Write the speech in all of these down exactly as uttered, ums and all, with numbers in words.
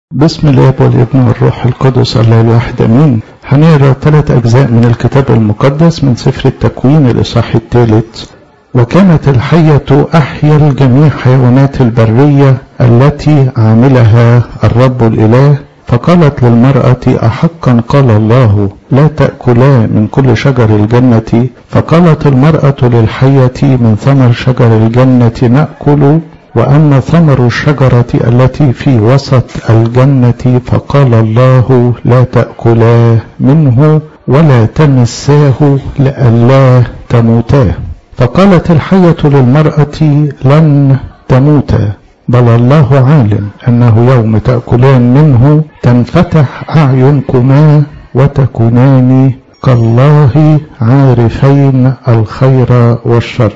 بسم الله والابن والروح القدس الله الواحد امين. هنقرا ثلاث اجزاء من الكتاب المقدس من سفر التكوين الاصحاح الثالث. وكانت الحية احيا الجميع حيوانات البرية التي عاملها الرب الاله، فقالت للمرأة: احقا قال الله لا تأكلا من كل شجر الجنة؟ فقالت المرأة للحية: من ثمر شجر الجنة نأكل، وأما ثمر الشجرة التي في وسط الجنة فقال الله لا تأكلا منه ولا تمساه لئلا تموتا. فقالت الحية للمرأة: لن تموتا، بل الله عالم أنه يوم تأكلان منه تنفتح أعينكما وتكونان كالله عارفين الخير والشر.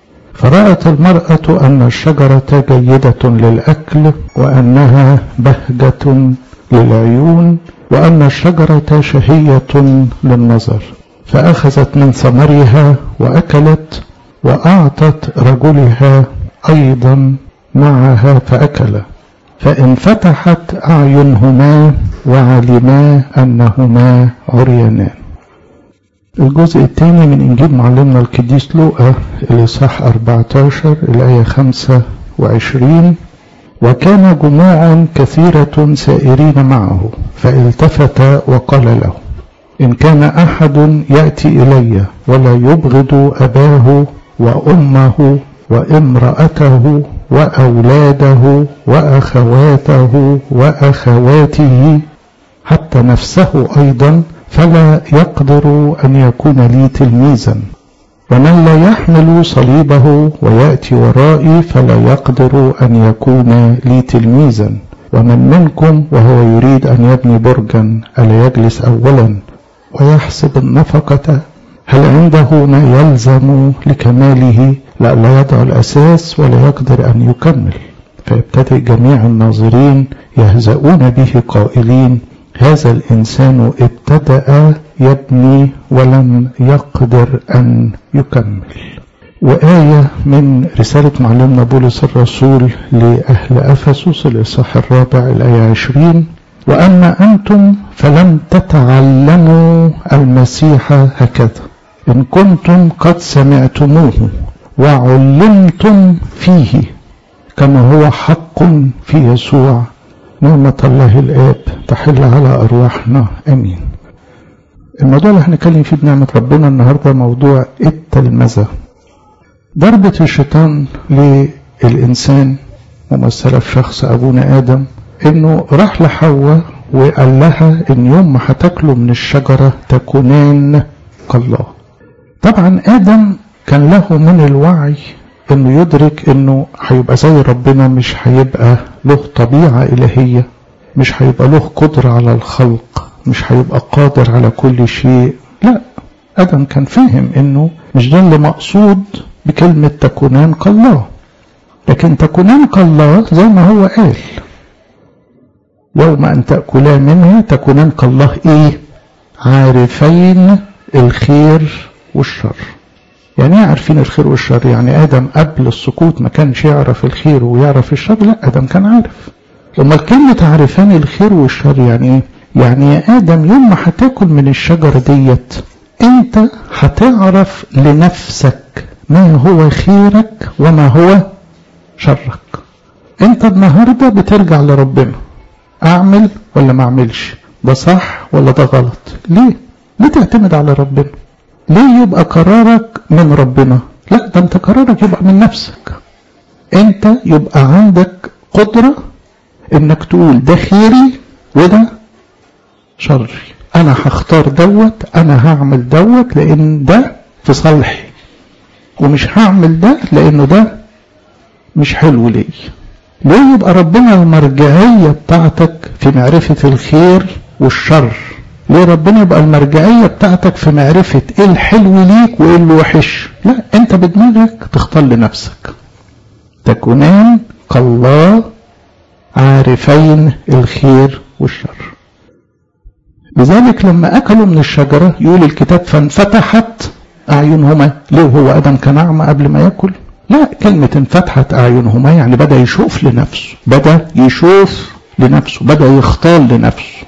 فرأت المرأة أن الشجرة جيدة للأكل، وأنها بهجة للعيون، وأن الشجرة شهية للنظر، فأخذت من ثمرها وأكلت، وأعطت رجلها أيضا معها فأكل، فانفتحت أعينهما وعلما أنهما عريانان. الجزء الثاني من إنجيل معلمنا القديس لوقا الإصحاح أربعة عشر الآية خمسة وعشرين. وكان جموع كثيرة سائرين معه، فالتفت وقال له: إن كان أحد يأتي إلي ولا يبغض أباه وأمه وامرأته وأولاده وأخواته وأخواته حتى نفسه أيضا، فلا يقدر أن يكون لي تلميذا. ومن لا يحمل صليبه ويأتي ورائي فلا يقدر أن يكون لي تلميذا. ومن منكم وهو يريد أن يبني برجا ألا يجلس أولا ويحسب النفقة هل عنده ما يلزم لكماله، لئلا يضع الأساس ولا يقدر أن يكمل. فيبتدئ جميع الناظرين يهزؤون به قائلين: هذا الإنسان ابتدأ يبني ولم يقدر أن يكمل. وآية من رسالة معلمنا بولس الرسول لأهل أفسس الإصحاح الرابع الآية عشرين: وأما أنتم فلم تتعلموا المسيح هكذا، إن كنتم قد سمعتموه وعلمتم فيه كما هو حق في يسوع، نعمة الله الآب تحل على أرواحنا أمين. الموضوع اللي هنتكلم فيه بنعمة ربنا النهاردة موضوع التلمذة. ضربة الشيطان للإنسان ممثلة في شخص أبونا آدم، إنه راح لحواء وقال لها إن يوم ما هتاكلوا من الشجرة تكونان كالله. طبعا آدم كان له من الوعي انه يدرك انه هيبقى زي ربنا، مش هيبقى له طبيعة الهية، مش هيبقى له قدرة على الخلق، مش هيبقى قادر على كل شيء. لا، آدم كان فاهم انه مش ده اللي مقصود بكلمة تكونان كالله. لكن تكونان كالله زي ما هو قال: يوم ان تأكلا منها تكونان كالله ايه؟ عارفين الخير والشر. يعني ايه عارفين الخير والشر؟ يعني آدم قبل السقوط ما كانش يعرف الخير ويعرف الشر؟ لا، آدم كان عارف. لما الكلمة عارفان الخير والشر يعني ايه؟ يعني يا آدم يوم ما هتاكل من الشجرة ديت انت هتعرف لنفسك ما هو خيرك وما هو شرك. انت النهاردة بترجع لربنا: اعمل ولا ما اعملش، ده صح ولا ده غلط. ليه؟ ليه تعتمد على ربنا؟ ليه يبقى قرارك من ربنا؟ لا، ده انت قرارك يبقى من نفسك. انت يبقى عندك قدرة انك تقول ده خيري وده شري، انا هختار دوت، انا هعمل دوت لان ده في صالحي، ومش هعمل ده لانه ده مش حلو لي. ليه يبقى ربنا المرجعية بتاعتك في معرفة الخير والشر؟ ليه ربنا يبقى المرجعية بتاعتك في معرفة ايه الحلو ليك وايه الوحش؟ لا، انت بدماغك تختار لنفسك. تكونان كالله عارفين الخير والشر. لذلك لما اكلوا من الشجرة يقول الكتاب فانفتحت اعينهما. ليه؟ هو ادم كان اعمى قبل ما ياكل؟ لا، كلمة انفتحت اعينهما يعني بدأ يشوف لنفسه، بدأ يشوف لنفسه، بدأ يختار لنفسه.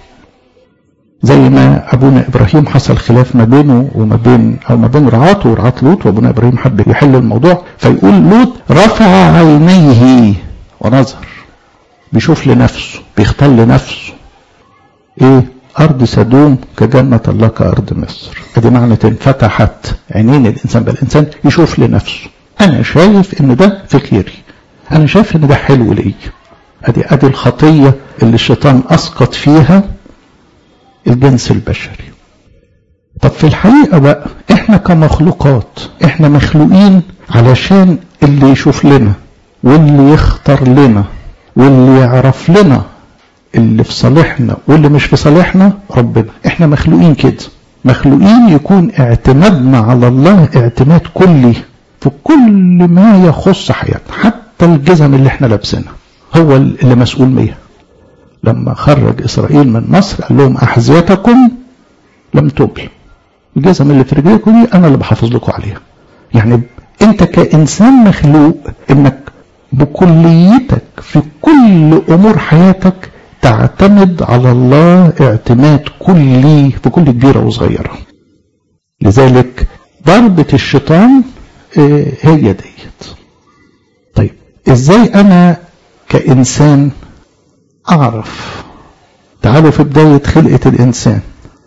زي ما أبونا إبراهيم حصل خلاف ما بينه وما بين أو ما بين رعاته ورعاة لوط، وأبونا إبراهيم حب يحل الموضوع، فيقول لوط رفع عينيه ونظر، بيشوف لنفسه، بيختار لنفسه. إيه؟ أرض سدوم كجنة الله كأرض مصر. أدي معنى انفتحت عينين الإنسان، بل الإنسان يشوف لنفسه. أنا شايف إن ده في خيري، أنا شايف إن ده حلو لي. أدي أدي الخطية اللي الشيطان أسقط فيها الجنس البشري. طب في الحقيقة بقى إحنا كمخلوقات إحنا مخلوقين علشان اللي يشوف لنا واللي يختار لنا واللي يعرف لنا اللي في صالحنا واللي مش في صالحنا ربنا. إحنا مخلوقين كده، مخلوقين يكون اعتمادنا على الله اعتماد كلي في كل ما يخص حياتنا، حتى الجزم اللي احنا لابسينها هو اللي مسؤول بيها. لما خرج إسرائيل من مصر قال لهم أحذيتكم لم تبل، الجزم اللي في رجليكم دي أنا اللي بحافظ لكم عليها. يعني أنت كإنسان مخلوق إنك بكليتك في كل أمور حياتك تعتمد على الله اعتماد كلي في كل كبيرة وصغيرة. لذلك ضربة الشيطان هي ديت. طيب ازاي انا كإنسان اعرف؟ تعالوا في بداية خلقة الانسان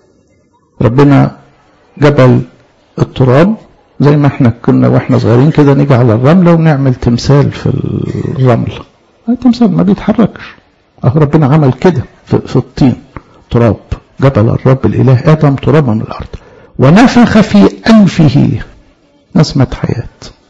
ربنا جبل التراب، زي ما احنا كنا واحنا صغيرين كده نيجي على الرملة ونعمل تمثال في الرمل، التمثال ما بيتحركش. اه ربنا عمل كده في, في الطين تراب، جبل الرب الاله ادم ترابا من الارض ونفخ في انفه نسمة حياة.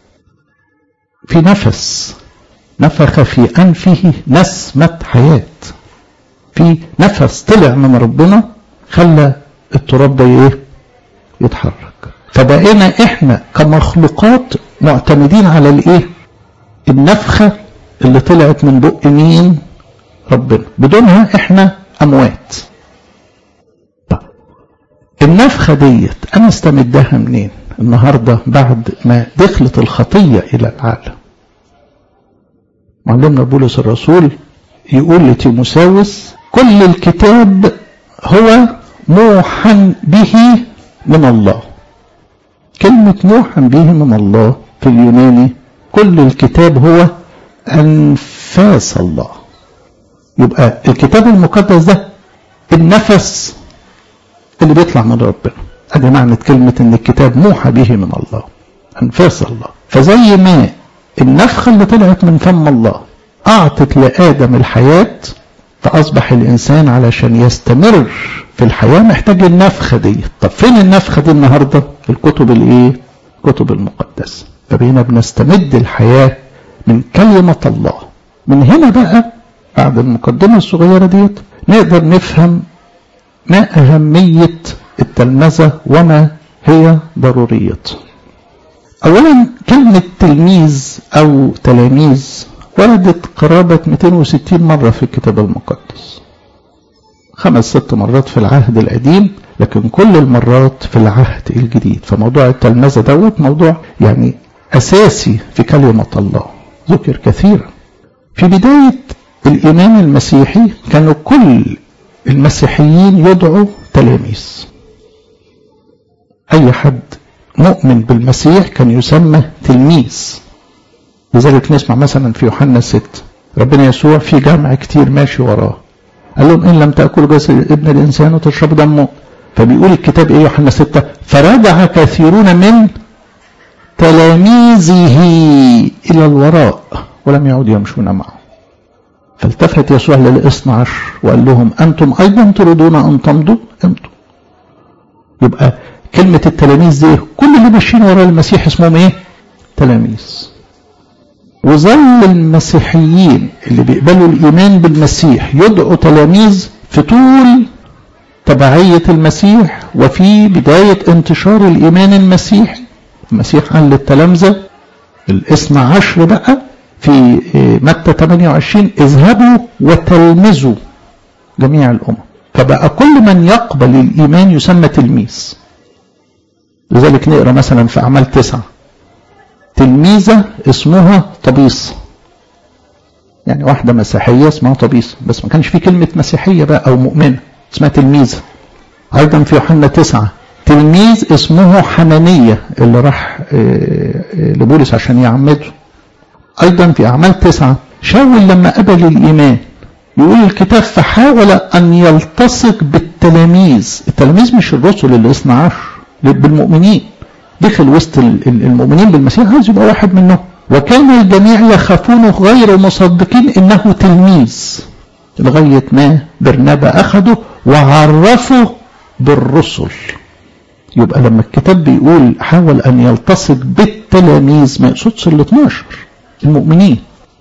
في نفس، نفخ في أنفه نسمة حياة، في نفس طلع من ربنا خلى التراب ده ايه؟ يتحرك. فبقينا احنا كمخلوقات معتمدين على الايه؟ النفخة اللي طلعت من بق مين؟ ربنا. بدونها احنا اموات. النفخة ديت انا استمدها منين؟ النهاردة بعد ما دخلت الخطية إلى العالم، معلمنا بولس الرسول يقول لتيموثاوس كل الكتاب هو موحى به من الله. كلمة موحى به من الله في اليوناني كل الكتاب هو أنفاس الله. يبقى الكتاب المقدس ده النفس اللي بيطلع من ربنا. ادي معنى كلمة ان الكتاب موحى به من الله، انفاس الله. فزي ما النفخة اللي طلعت من فم الله اعطت لآدم الحياة، فاصبح الانسان علشان يستمر في الحياة محتاج النفخة دي. طب فين النفخة دي النهاردة؟ في الكتب الايه؟ الكتب المقدسة. فبقينا بنستمد الحياة من كلمة الله. من هنا بقى بعد المقدمة الصغيرة ديت نقدر نفهم ما اهمية التلمذة وما هي ضروريته. اولا كلمة تلميذ او تلاميذ وردت قرابة مئتين وستين مرة في الكتاب المقدس، خمس ست مرات في العهد القديم، لكن كل المرات في العهد الجديد. فموضوع التلمذة دوت موضوع يعني اساسي في كلمة الله، ذكر كثيرا. في بداية الايمان المسيحي كانوا كل المسيحيين يدعوا تلاميذ. اي حد مؤمن بالمسيح كان يسمى تلميذ. لذلك نسمع مثلا في يوحنا ستة ربنا يسوع في جمع كتير ماشي وراه قال لهم ان لم تأكلوا جسد ابن الانسان وتشربوا دمه. فبيقول الكتاب ايه يوحنا ستة؟ فرجع كثيرون من تلاميذه الى الوراء ولم يعودوا يمشون معه. فالتفت يسوع للاثنى عشر وقال لهم انتم ايضا تريدون ان تمضوا؟ امضوا. يبقى كلمة التلاميذ دي كل اللي ماشيين وراء المسيح اسمهم ايه؟ تلاميذ. وظل المسيحيين اللي بيقبلوا الايمان بالمسيح يدعوا تلاميذ في طول تبعية المسيح وفي بداية انتشار الايمان المسيحي. المسيح قال للتلامذة الاثنى عشر بقى في متى ثمانية وعشرين اذهبوا وتلمذوا جميع الامم. فبقى كل من يقبل الايمان يسمى تلميذ. لذلك نقرأ مثلا في أعمال تسعة تلميذة اسمها طبيصة. يعني واحدة مسيحية اسمها طبيسة، بس ما كانش في كلمة مسيحية بقى أو مؤمنة، اسمها تلميذة. أيضا في يوحنا تسعة تلميذ اسمه حنانية اللي راح لبولس عشان يعمده. أيضا في أعمال تسعة شاول لما قبل الإيمان يقول الكتاب فحاول أن يلتصق بالتلاميذ. التلاميذ مش الرسل اللي اثنى عشر، بالمؤمنين، دخل وسط المؤمنين بالمسيح، عايز يبقى واحد منهم. وكان الجميع يخافونه غير مصدقين إنه تلميذ، لغاية ما برنابا أخده وعرفه بالرسل. يبقى لما الكتاب بيقول حاول أن يلتصق بالتلاميذ ما يقصدش ال اثناشر المؤمنين.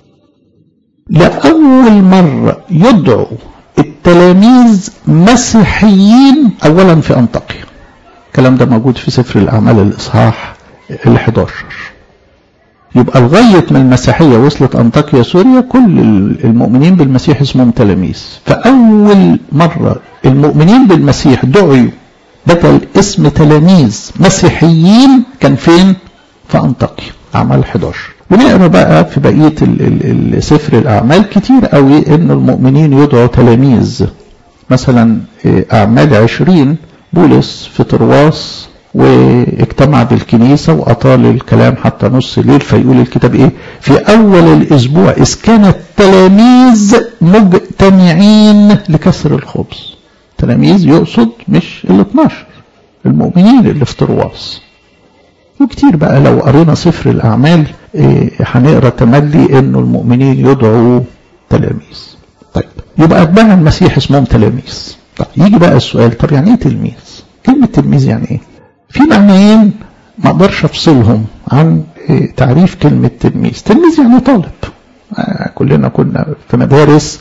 لأول مرة يدعو التلاميذ مسيحيين أولا في أنطاكيا. الكلام ده موجود في سفر الأعمال الإصحاح الحادي عشر. يبقى لغاية ما المسيحية وصلت أنطاكيا سوريا كل المؤمنين بالمسيح اسمهم تلاميذ. فأول مرة المؤمنين بالمسيح دعوا بدل اسم تلاميذ مسيحيين كان فين؟ في أنطاكيا، أعمال الحادي عشر. ونقرأ بقى في بقية سفر الأعمال كتير قوي إن المؤمنين يدعوا تلاميذ. مثلا أعمال عشرين بولس في طرواس واجتمع بالكنيسة وأطال الكلام حتى نص الليل، فيقول الكتاب إيه؟ في أول الأسبوع إذ كان التلاميذ مجتمعين لكسر الخبز. تلاميذ يقصد مش ال اثناشر المؤمنين اللي في طرواس. وكتير بقى لو قرينا سفر الأعمال هنقرأ تملي إنه المؤمنين يدعوا تلاميذ. طيب يبقى أتباع المسيح اسمهم تلاميذ. طيب يجي بقى السؤال، طب يعني إيه تلميذ؟ كلمة تلميذ يعني إيه؟ في معنيين ما أقدرش أفصلهم عن تعريف كلمة تلميذ. تلميذ يعني طالب. كلنا كنا في مدارس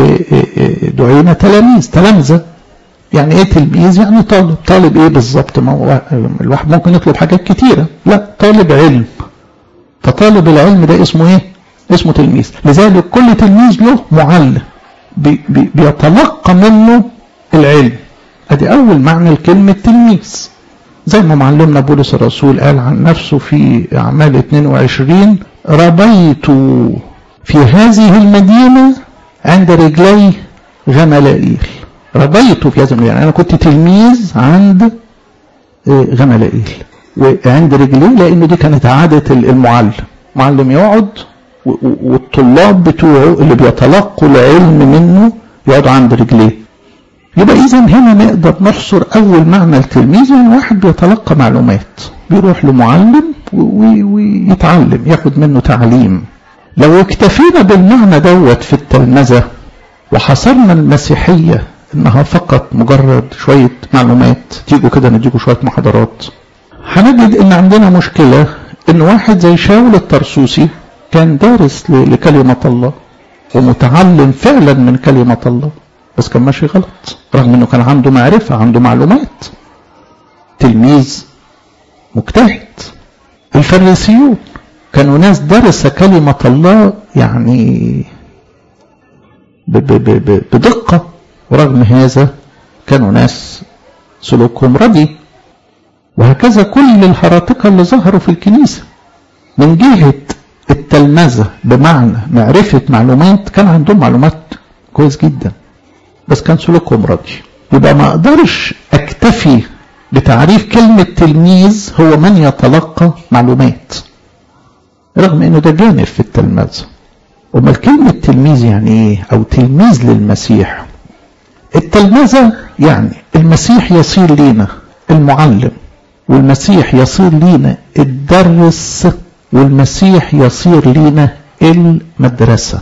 ودعينا تلاميذ، تلامذة. يعني ايه تلميذ؟ يعني طالب. طالب ايه بالظبط؟ ما هو الواحد ممكن يطلب حاجات كتيرة، لا، طالب علم. فطالب العلم ده اسمه ايه؟ اسمه تلميذ. لذلك كل تلميذ له معلم بي بي بيتلقى منه العلم. ادي اول معنى لكلمة تلميذ. زي ما معلمنا بولس الرسول قال عن نفسه في اعمال اثنين وعشرين ربيت في هذه المدينة عند رجلي غملائيل. ربيته في هذه المدينة، يعني أنا كنت تلميذ عند غملائيل وعند رجليه، لأنه دي كانت عادة المعلم. معلم يقعد والطلاب بتوعه اللي بيتلقوا العلم منه يقعدوا عند رجليه. يبقى إذا هنا نقدر نحصر أول معنى التلميذ، يعني واحد بيتلقى معلومات، بيروح لمعلم ويتعلم، ياخد منه تعليم. لو اكتفينا بالمعنى دوت في التلمذة وحصرنا المسيحية انها فقط مجرد شوية معلومات، تيجوا كده نديكوا شوية محاضرات، هنجد ان عندنا مشكلة. ان واحد زي شاول الطرسوسي كان دارس لكلمة الله ومتعلم فعلا من كلمة الله، بس كان ماشي غلط رغم انه كان عنده معرفة، عنده معلومات. تلميذ مجتهد. الفريسيون كانوا ناس درس كلمة الله يعني بدقة، ورغم هذا كانوا ناس سلوكهم ردي. وهكذا كل الهراطقة اللي ظهروا في الكنيسة من جهة التلمذة بمعنى معرفة معلومات، كان عندهم معلومات كويس جدا بس كان سلوكهم ردي. يبقى ما اقدرش اكتفي بتعريف كلمة تلميذ هو من يتلقى معلومات، رغم انه ده جانب في التلمذة. امال كلمة تلميذ يعني ايه؟ او تلميذ للمسيح. التلمذة يعني المسيح يصير لينا المعلم، والمسيح يصير لينا الدرس، والمسيح يصير لينا المدرسة.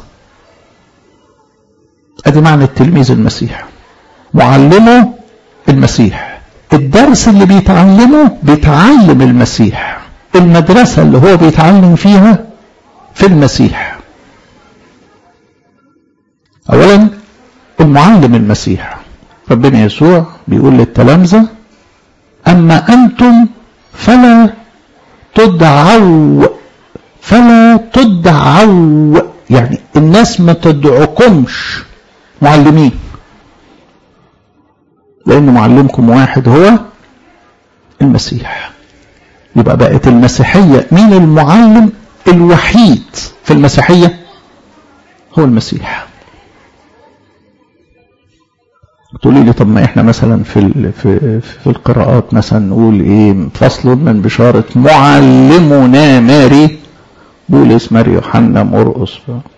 ادي معنى التلميذ المسيح. معلمه المسيح، الدرس اللي بيتعلمه بيتعلم المسيح، المدرسة اللي هو بيتعلم فيها في المسيح. اولا المعلم المسيح، ربنا يسوع بيقول للتلامذة اما انتم فلا تدعوا، فلا تدعوا يعني الناس ما تدعوكمش معلمين، لان معلمكم واحد هو المسيح. يبقى بقت المسيحية مين المعلم الوحيد في المسيحية؟ هو المسيح. تقولي لي طب ما احنا مثلا في في في القراءات مثلا نقول ايه فصل من بشارة معلمنا ماري بولس ماري يوحنا مرقس.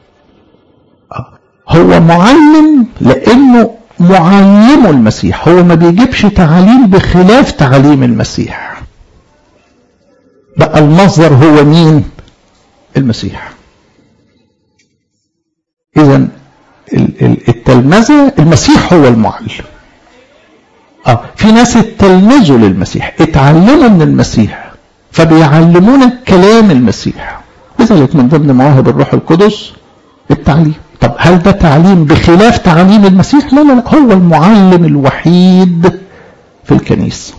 هو معلم لانه معلم المسيح، هو ما بيجيبش تعاليم بخلاف تعاليم المسيح. بقى المصدر هو مين؟ المسيح. اذا التلمذة المسيح هو المعلم. اه في ناس اتلمذوا للمسيح، اتعلموا من المسيح فبيعلمونا كلام المسيح. لذلك من ضمن مواهب الروح القدس التعليم. طب هل ده تعليم بخلاف تعليم المسيح؟ لا لا لا، هو المعلم الوحيد في الكنيسة.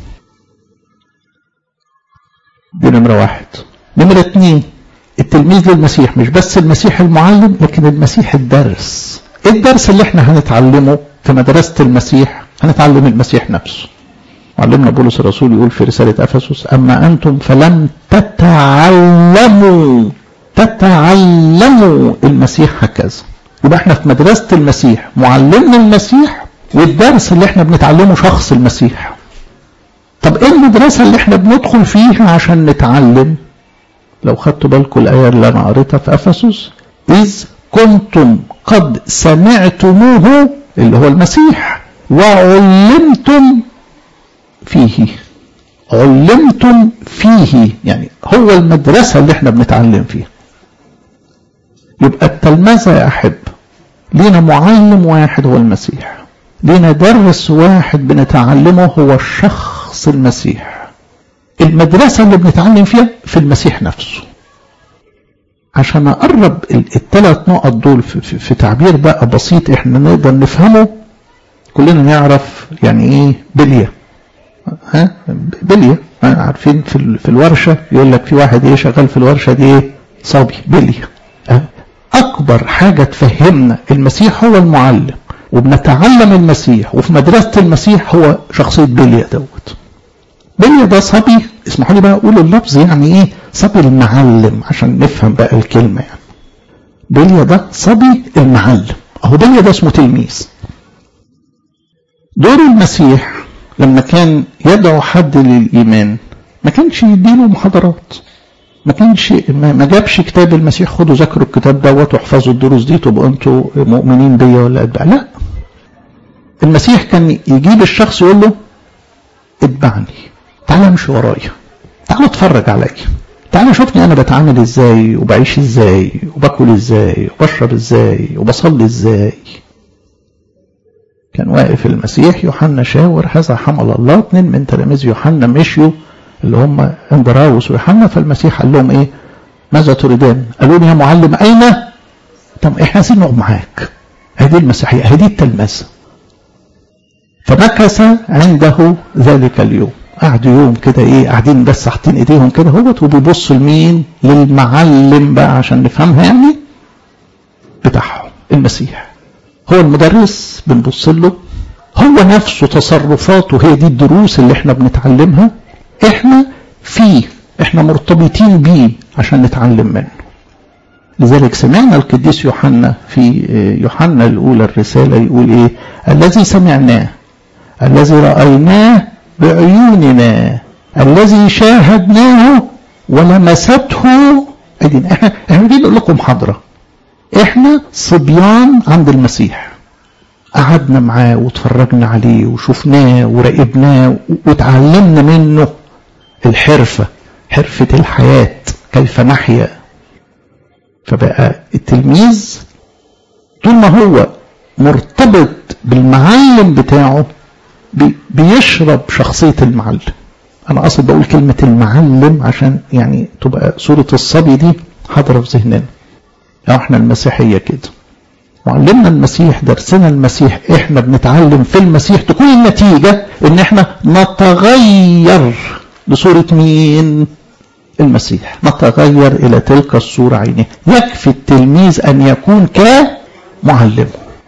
دي نمرة واحد. نمرة اتنين، التلميذ للمسيح مش بس المسيح المعلم، لكن المسيح الدرس. الدرس اللي احنا هنتعلمه في مدرسة المسيح هنتعلم المسيح نفسه. معلمنا بولس الرسول يقول في رسالة أفسس: أما أنتم فلم تتعلموا تتعلموا المسيح هكذا. يبقى احنا في مدرسة المسيح، معلمنا المسيح، والدرس اللي احنا بنتعلمه شخص المسيح. طب ايه المدرسة اللي احنا بندخل فيها عشان نتعلم؟ لو خدتوا بالكم الآية اللي أنا قريتها في أفسس: إذ كنتم قد سمعتموه، اللي هو المسيح، وعلمتم فيه. علمتم فيه يعني هو المدرسة اللي احنا بنتعلم فيها. يبقى التلمذة يا أحب لينا معلم واحد هو المسيح، لينا درس واحد بنتعلمه هو الشخص المسيح. المدرسة اللي بنتعلم فيها في المسيح نفسه. عشان أقرب الثلاث نقط دول في, في, في تعبير بقى بسيط احنا نقدر نفهمه، كلنا نعرف يعني ايه بلية. ها بلية عارفين في, في الورشة يقول لك في واحد ايه شغال في الورشة دي ايه صبي بلية. أكبر حاجة تفهمنا المسيح هو المعلم، وبنتعلم المسيح، وفي مدرسة المسيح هو شخصية بلية دوت. بلية ده صبي، اسمحوا لي بقى أقول اللفظ يعني إيه صبي المعلم عشان نفهم بقى الكلمة. يعني بلية ده صبي المعلم، أهو بلية ده اسمه تلميذ. دور المسيح لما كان يدعو حد للإيمان ما كانش يديله محاضرات، ما كانش ما جابش كتاب المسيح خدوا ذاكروا الكتاب دوت واحفظوا الدروس دي تبقوا انتوا مؤمنين بيا ولا اتبع. لا، المسيح كان يجيب الشخص يقول له اتبعني، تعالى امشي ورايا، تعالى اتفرج عليا، تعالى شوفني انا بتعامل ازاي وبعيش ازاي وباكل ازاي وبشرب ازاي وبصلي ازاي. كان واقف المسيح، يوحنا شاور هذا حمل الله، اثنين من تلاميذ يوحنا مشيوا اللي هم اندراوس ويوحنا، فالمسيح قال لهم ايه ماذا تريدان؟ قالوا لي يا معلم اين؟ طب احنا عايزين نقعد معاك. هذه المسيحيه، هذه التلمذه. فمكث عنده ذلك اليوم، قعدوا يوم كده ايه قاعدين بس حاطين ايديهم كده اهوت وبيبصوا لمين؟ للمعلم بقى عشان نفهمها يعني بتاعهم. المسيح هو المدرس بنبص له، هو نفسه تصرفاته هي دي الدروس اللي احنا بنتعلمها، احنا فيه، احنا مرتبطين بيه عشان نتعلم منه. لذلك سمعنا القديس يوحنا في يوحنا الاولى الرسالة يقول ايه؟ الذي سمعناه، الذي رأيناه بعيوننا، الذي شاهدناه ولمسته ايدينا. احنا احنا بدي نقول لكم حضرة، احنا صبيان عند المسيح، قعدنا معاه وتفرجنا عليه وشفناه وراقبناه وتعلمنا منه الحرفة، حرفة الحياة كيف نحيا. فبقى التلميذ طول ما هو مرتبط بالمعلم بتاعه بيشرب شخصية المعلم. أنا أصلا بقول كلمة المعلم عشان يعني تبقى صورة الصبي دي حاضرة في ذهننا. يعني احنا المسيحية كده، معلمنا المسيح، درسنا المسيح، احنا بنتعلم في المسيح، تكون النتيجة ان احنا نتغير لصورة مين؟ المسيح، نتغير الى تلك الصورة عينه. يكفي التلميذ ان يكون كمعلمه.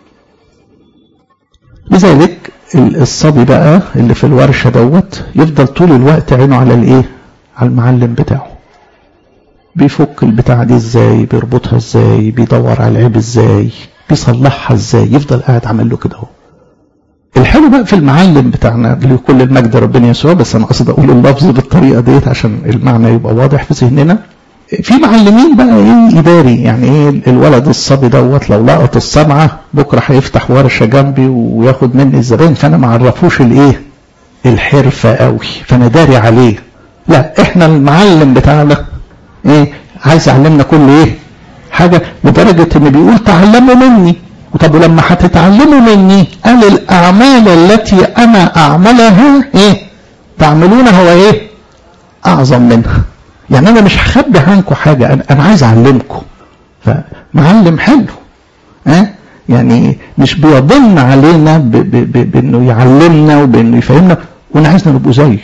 لذلك الصبي بقى اللي في الورشة دوت يفضل طول الوقت عينه على الايه؟ على المعلم بتاعه. بيفك البتاعة دي ازاي، بيربطها ازاي، بيدور على العيب ازاي، بيصلحها ازاي، يفضل قاعد عمل له كده اهو. الحلو بقى في المعلم بتاعنا لكل المجد ربنا يسوع، بس انا قصد اقول اللفظ بالطريقه ديت عشان المعنى يبقى واضح في ذهننا. في معلمين بقى ايه اداري، يعني ايه الولد الصبي دوت لو لقط الصنعه بكره هيفتح ورشه جنبي وياخد مني الزبائن، فانا ما اعرفوش الايه الحرفه قوي، فانا داري عليه. لا، احنا المعلم بتاعنا ايه عايز يعلمنا كل ايه حاجه، لدرجه ان بيقول تعلموا مني. طب ولما هتتعلموا مني قال الاعمال التي انا اعملها ايه تعملونها هو ايه اعظم منها. يعني انا مش هخبي عنكم حاجه، انا, أنا عايز اعلمكم. فمعلم حلو ها أه؟ يعني مش بيضن علينا ب ب ب بانه يعلمنا وبانه يفهمنا، وانا عايزنا نبقوا زيه.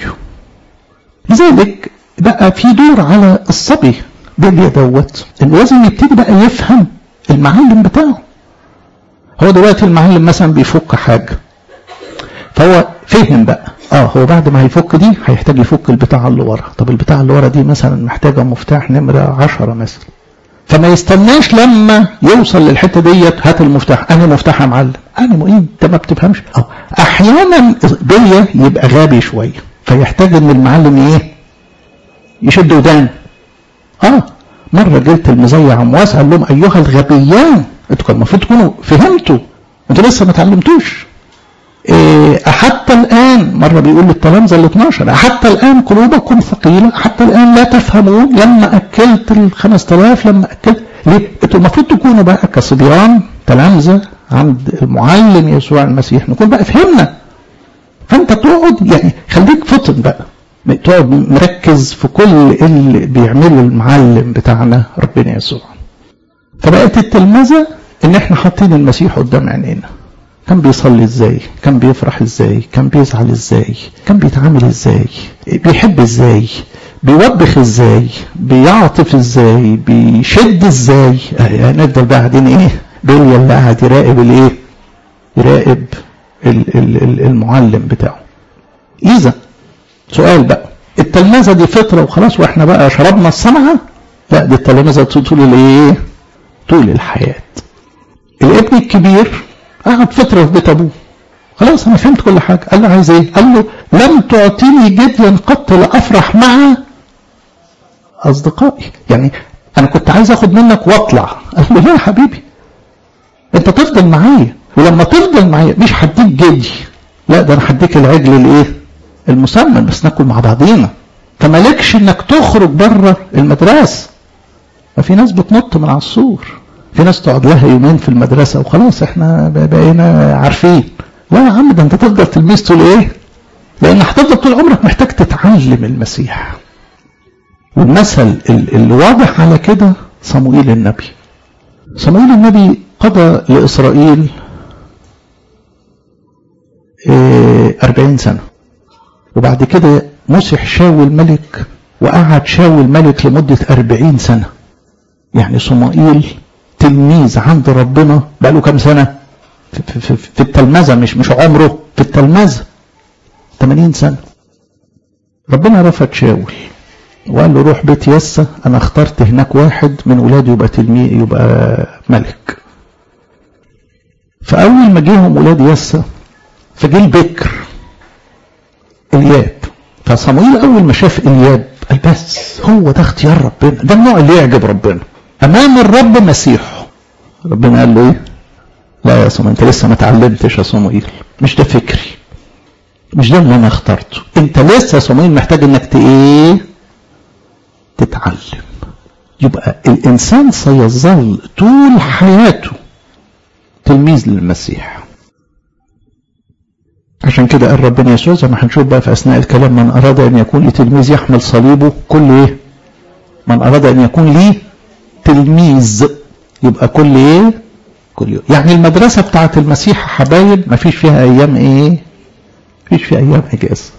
لذلك بقى في دور على الصبي بيليا دوت انه لازم يبتدي بقى يفهم المعلم بتاعه. هو دلوقتي المعلم مثلا بيفك حاجه، فهو فهم بقى اه هو بعد ما هيفك دي هيحتاج يفك البتاعه اللي ورا. طب البتاعه اللي ورا دي مثلا محتاجه مفتاح نمره عشرة مثلا، فما يستناش لما يوصل للحته ديت هات المفتاح. انا مفتاح يا معلم، انا مو انت ما بتفهمش. اه احيانا بيا يبقى غبي شويه، فيحتاج ان المعلم ايه يشد ودان. اه مره جبت المزيع عمواس قال لهم ايها الغبيان، انتوا كان المفروض تكونوا فهمتوا، انتوا لسه ما اتعلمتوش. إيه حتى الان مره بيقول للتلامذه ال اثناشر حتى الان قلوبكم ثقيله، حتى الان لا تفهمون. لما اكلت ال خمسة آلاف، لما اكلت ليه؟ انتوا المفروض تكونوا بقى كصبيان تلامذه عند المعلم يسوع المسيح، نكون بقى فهمنا. فانت تقعد يعني خليك فطن بقى، تقعد مركز في كل اللي بيعمله المعلم بتاعنا ربنا يسوع. فبقت التلمذه ان احنا حاطين المسيح قدام عينينا. كان بيصلي ازاي، كان بيفرح ازاي، كان بيزعل ازاي، كان بيتعامل ازاي، بيحب ازاي، بيوبخ ازاي، بيعطف ازاي، بيشد ازاي. هنفضل بقى قاعدين ايه بيليا اللي قاعد يراقب الايه يراقب المعلم بتاعه. اذا سؤال بقى، التلمذه دي فطره وخلاص واحنا بقى شربنا الصنعه؟ لا، دي التلمذه طول الايه طول الحياه. الابن الكبير قعد فتره في بيت ابوه، خلاص انا فهمت كل حاجه. قال له عايز ايه؟ قال له لم تعطيني جديا قط لافرح مع اصدقائي. يعني انا كنت عايز اخد منك واطلع. قال له لا يا حبيبي، انت تفضل معايا، ولما تفضل معايا مش هديك جدي، لا ده انا هديك العجل الايه المسمن، بس ناكل مع بعضينا. فمالكش انك تخرج بره المدرسه. ما في ناس بتنط من على السور، في ناس تقعد لها يومين في المدرسه وخلاص احنا بقينا عارفين. لا يا عم، ده انت تفضل تلميذ طول ايه؟ لان هتفضل طول عمرك محتاج تتعلم المسيح. والمثل اللي واضح على كده صموئيل النبي. صموئيل النبي قضى لاسرائيل أربعين سنه، وبعد كده مسح شاول ملك، وقعد شاول ملك لمده أربعين سنه. يعني صموئيل تلميذ عند ربنا بقى له كام سنه في, في, في التلمذه، مش مش عمره في التلمذه ثمانين سنه. ربنا رفض شاول وقال له روح بيت يسى، انا اخترت هناك واحد من ولادي يبقى تلميذ يبقى ملك. فاول ما جيهم ولاد يسى فجه البكر الياب. فصموئيل اول ما شاف الياب قال بس هو ده اختيار ربنا، ده النوع اللي يعجب ربنا امام الرب مسيحه. ربنا قال له ايه؟ لا يا صموئيل، انت لسه ما اتعلمتش يا صموئيل، مش ده فكري، مش ده اللي انا اخترته. انت لسه يا صموئيل محتاج انك ايه تتعلم. يبقى الانسان سيظل طول حياته تلميذ للمسيح. عشان كده قال ربنا يسوع زي ما هنشوف بقى في اثناء الكلام، من اراد ان يكون لي تلميذ يحمل صليبه كل ايه؟ من اراد ان يكون لي تلميذ يبقى كل ايه؟ كل يوم. يعني المدرسه بتاعه المسيح حبايب ما فيش فيها ايام ايه؟ ما فيش فيها ايام اجازه.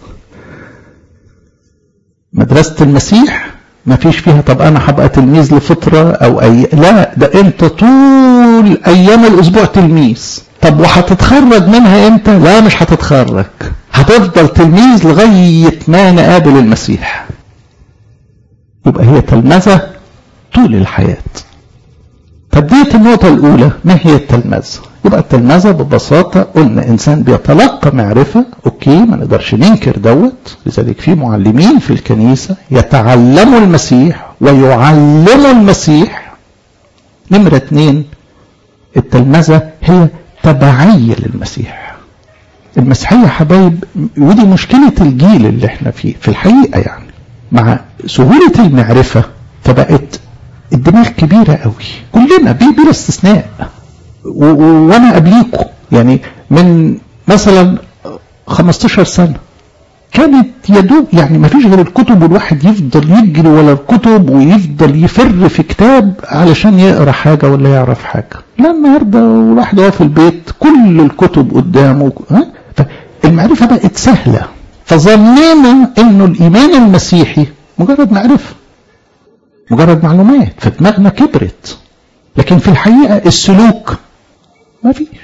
مدرسه المسيح ما فيش فيها طب انا هبقى تلميذ لفتره او اي، لا، ده انت طول ايام الاسبوع تلميذ. طب وهتتخرج منها امتى؟ لا مش هتتخرج، هتفضل تلميذ لغايه ما نقابل المسيح. يبقى هي تلمذه طول الحياة. طب ديت النقطة الأولى، ما هي التلمذة؟ يبقى التلمذة ببساطة قلنا إنسان بيتلقى معرفة، أوكي ما نقدرش ننكر دوت، لذلك في معلمين في الكنيسة يتعلموا المسيح ويعلموا المسيح. نمرة اتنين، التلمذة هي تبعية للمسيح. المسيحية حبايب، ودي مشكلة الجيل اللي احنا فيه في الحقيقة، يعني مع سهولة المعرفة فبقت الدماغ كبيرة قوي، كلنا بلا استثناء، وانا قبليكم يعني من مثلا خمستاشر سنة كانت يدوب يعني ما فيش غير الكتب، والواحد يفضل يجري ولا الكتب ويفضل يفر في كتاب علشان يقرأ حاجة ولا يعرف حاجة. لا النهاردة الواحد هو في البيت كل الكتب قدامه، ها؟ فالمعرفة بقت سهلة، فظننا انه الايمان المسيحي مجرد معرفة، مجرد معلومات، فدماغنا كبرت. لكن في الحقيقة السلوك ما فيش،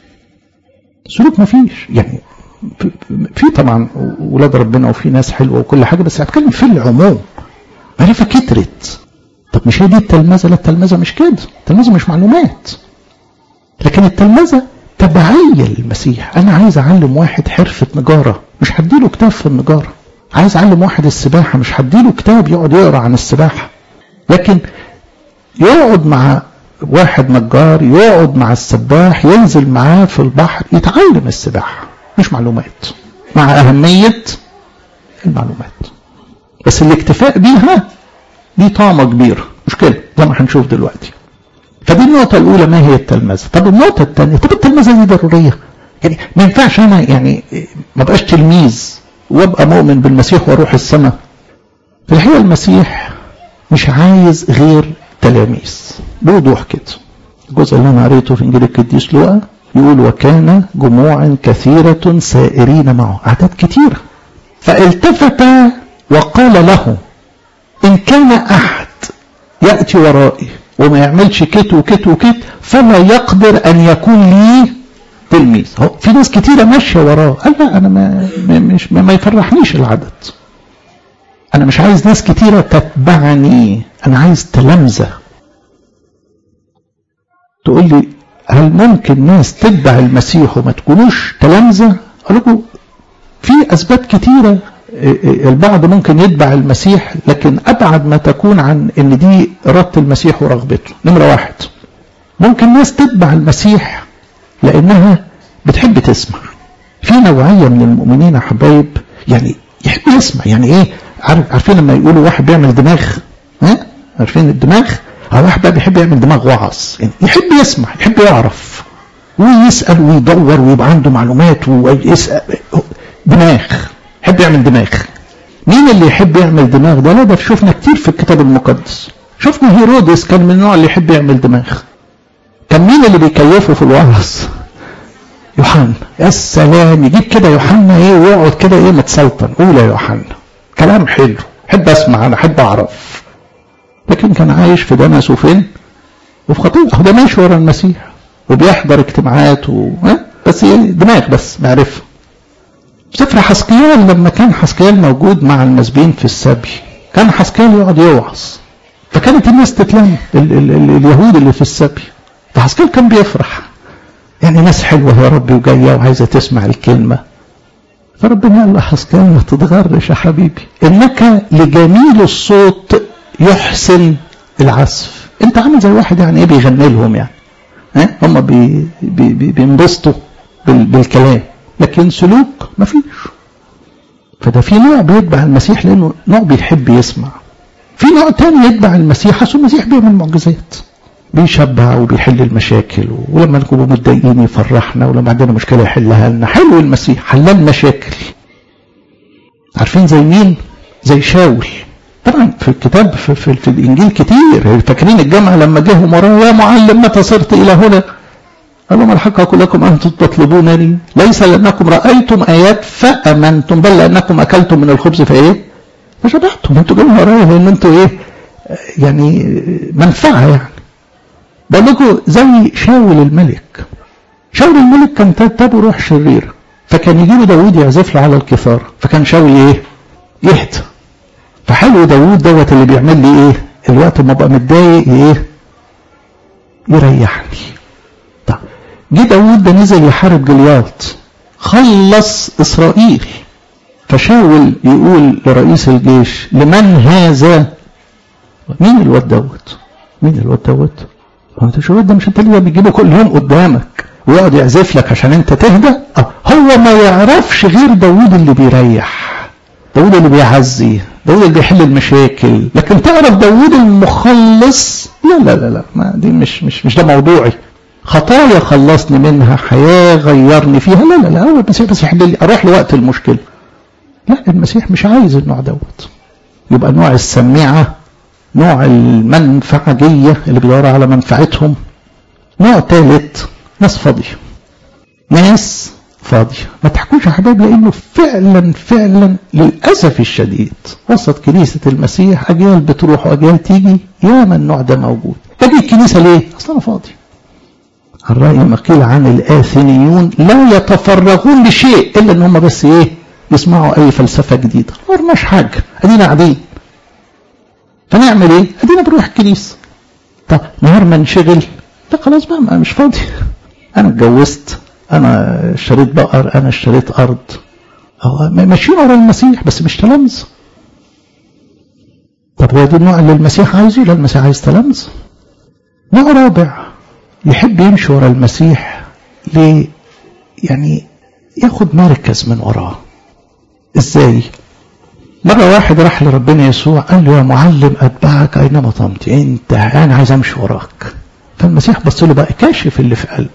السلوك ما فيش. يعني في طبعا ولاد ربنا وفي ناس حلوة وكل حاجة، بس هتكلم في العموم. معرفة كترت. طب مش هي دي التلمذة؟ لا التلمذة مش كده، التلمذة مش معلومات، لكن التلمذة تبعية للمسيح. أنا عايز أعلم واحد حرفة نجارة، مش هديله كتاب في النجارة. عايز أعلم واحد السباحة، مش هديله كتاب يقعد يقرأ عن السباحة، لكن يقعد مع واحد نجار، يقعد مع السباح، ينزل معاه في البحر يتعلم السباحة، مش معلومات، مع أهمية المعلومات. بس الاكتفاء بيها دي طامة كبيرة، مشكلة زي ما هنشوف دلوقتي. فدي النقطة الأولى، ما هي التلمذة. طب النقطة الثانية، طب التلمذة دي ضرورية؟ يعني ما ينفعش أنا يعني ما بقاش تلميذ وابقى مؤمن بالمسيح واروح السماء. في الحقيقة المسيح مش عايز غير تلاميذ بوضوح كده. الجزء اللي انا قريته في انجيل القديس لوقا يقول وكان جموع كثيرة سائرين معه، اعداد كثيرة. فالتفت وقال له ان كان احد يأتي ورائي وما يعملش كت وكت وكت فلا يقدر ان يكون لي تلميذ. في ناس كثيرة ماشية وراه، قال لا انا ما, مش ما يفرحنيش العدد، أنا مش عايز ناس كتيرة تتبعني، أنا عايز تلامذة. تقول لي هل ممكن ناس تتبع المسيح وما تكونوش تلامذة؟ أقول لكم في أسباب كتيرة. البعض ممكن يتبع المسيح لكن أبعد ما تكون عن إن دي إرادة المسيح ورغبته. نمرة واحد، ممكن ناس تتبع المسيح لأنها بتحب تسمع. في نوعية من المؤمنين يا حبايب يعني يحب يسمع. يعني إيه؟ عارف عارفين لما يقولوا واحد بيعمل دماغ، ها؟ عارفين الدماغ؟ أو واحد بقى بيحب يعمل دماغ وعظ، يعني يحب يسمع، يحب يعرف ويسأل ويدور ويبقى عنده معلومات ويسأل. دماغ، يحب يعمل دماغ. مين اللي يحب يعمل دماغ ده؟ لا ده شفنا كتير في الكتاب المقدس. شفنا هيرودس كان من النوع اللي يحب يعمل دماغ. كان مين اللي بيكيفه في الوعظ؟ يوحنا. يا سلام، يجيب كده يوحنا ايه ويقعد كده ايه متسلطن، قول يا يوحنا كلام حلو، حب اسمع، انا حب اعرف. لكن كان عايش في دنس وفين؟ وفي خطيئة. ده ماشي ورا المسيح وبيحضر اجتماعات و... بس ايه دماغ بس معرفة. سفر حسقيال لما كان حسقيال موجود مع المسبيين في السبي، كان حسقيال يقعد يوعظ، فكانت الناس تتلم ال... ال... ال... اليهود اللي في السبي، فحسقيال كان بيفرح، يعني ناس حلوة يا ربي وجاية وعايزة تسمع الكلمة. فربنا قال له حسقيال ما تتغرش يا حبيبي، انك لجميل الصوت يحسن العزف. انت عامل زي واحد يعني ايه بيغني لهم، يعني ها هم بي بي بي بينبسطوا بال بالكلام، لكن سلوك ما فيش. فده في نوع بيتبع المسيح لانه نوع بيحب يسمع. في نوع تاني يتبع المسيح عشان المسيح بيعمل معجزات، بيشبع وبيحل المشاكل، ولما نكون متضايقين يفرحنا، ولما عندنا مشكله يحلها لنا. حلو المسيح حلال مشاكل. عارفين زي مين؟ زي شاول. طبعا في الكتاب في, في, في الانجيل كتير. فاكرين الجماعه لما جاهم وراه يا معلم متى صرت الى هنا؟ قال لهم الحق اقول لكم انتم تطلبونني ليس لانكم رايتم ايات فامنتم، بل لانكم اكلتم من الخبز فايه؟ فشبعتم. انتوا جايين ورايا لان انتوا ايه؟ يعني منفعه. يعني بقول لكم زي شاول الملك. شاول الملك كان تابه روح شرير، فكان يجي له داوود يعزف له على الكثار، فكان شاول ايه؟ يهدى. فحلو داوود دوت اللي بيعمل لي ايه؟ الوقت ما بقى متضايق ايه يريحني. طب جه داود ده نزل يحارب جلياط، خلص اسرائيل، فشاول يقول لرئيس الجيش لمن هذا؟ مين الواد دوت؟ مين الواد دوت؟ هو انت شو ده؟ مش انت اللي بتجيبه كل يوم قدامك ويقعد يعزف لك عشان انت تهدى؟ اه هو ما يعرفش غير داود اللي بيريح، داود اللي بيعزي، داود اللي بيحل المشاكل. لكن تعرف داود المخلص؟ لا لا لا لا، ما دي مش مش مش ده موضوعي. خطايا خلصني منها، حياه غيرني فيها، لا لا لا، هو المسيح بس يحل لي، اروح لوقت المشكله. لا، المسيح مش عايز النوع دوت. يبقى نوع السميعه، نوع المنفعجيه اللي بيدوروا على منفعتهم. نوع ثالث، ناس فاضيه. ناس فاضيه، ما تحكوش يا حبايب، لانه فعلا فعلا للاسف الشديد وسط كنيسه المسيح اجيال بتروح واجيال تيجي، ياما النوع ده موجود. تجي الكنيسه ليه؟ اصل انا فاضي. الراي ما قيل عن الاثينيون لا يتفرغون لشيء الا ان هم بس ايه؟ يسمعوا اي فلسفه جديده. ما ورناش حاجه، ادينا قاعدين. فنعمل ايه؟ ادينا بنروح الكنيسه. طب نهار ما نشغل، لا خلاص بقى ما مش فاضي. انا اتجوزت، انا اشتريت بقر، انا اشتريت ارض. هو ماشيين ورا المسيح بس مش تلامذه. طب هو ده النوع اللي المسيح عايزه؟ لا، المسيح عايز تلامذه. نوع رابع يحب يمشي ورا المسيح ليه؟ يعني ياخد مركز من وراه. ازاي؟ مرة واحد راح لربنا يسوع قال له يا معلم اتبعك اينما تمضي، انت انا عايز امشي وراك. فالمسيح بص له بقى كاشف اللي في قلبه.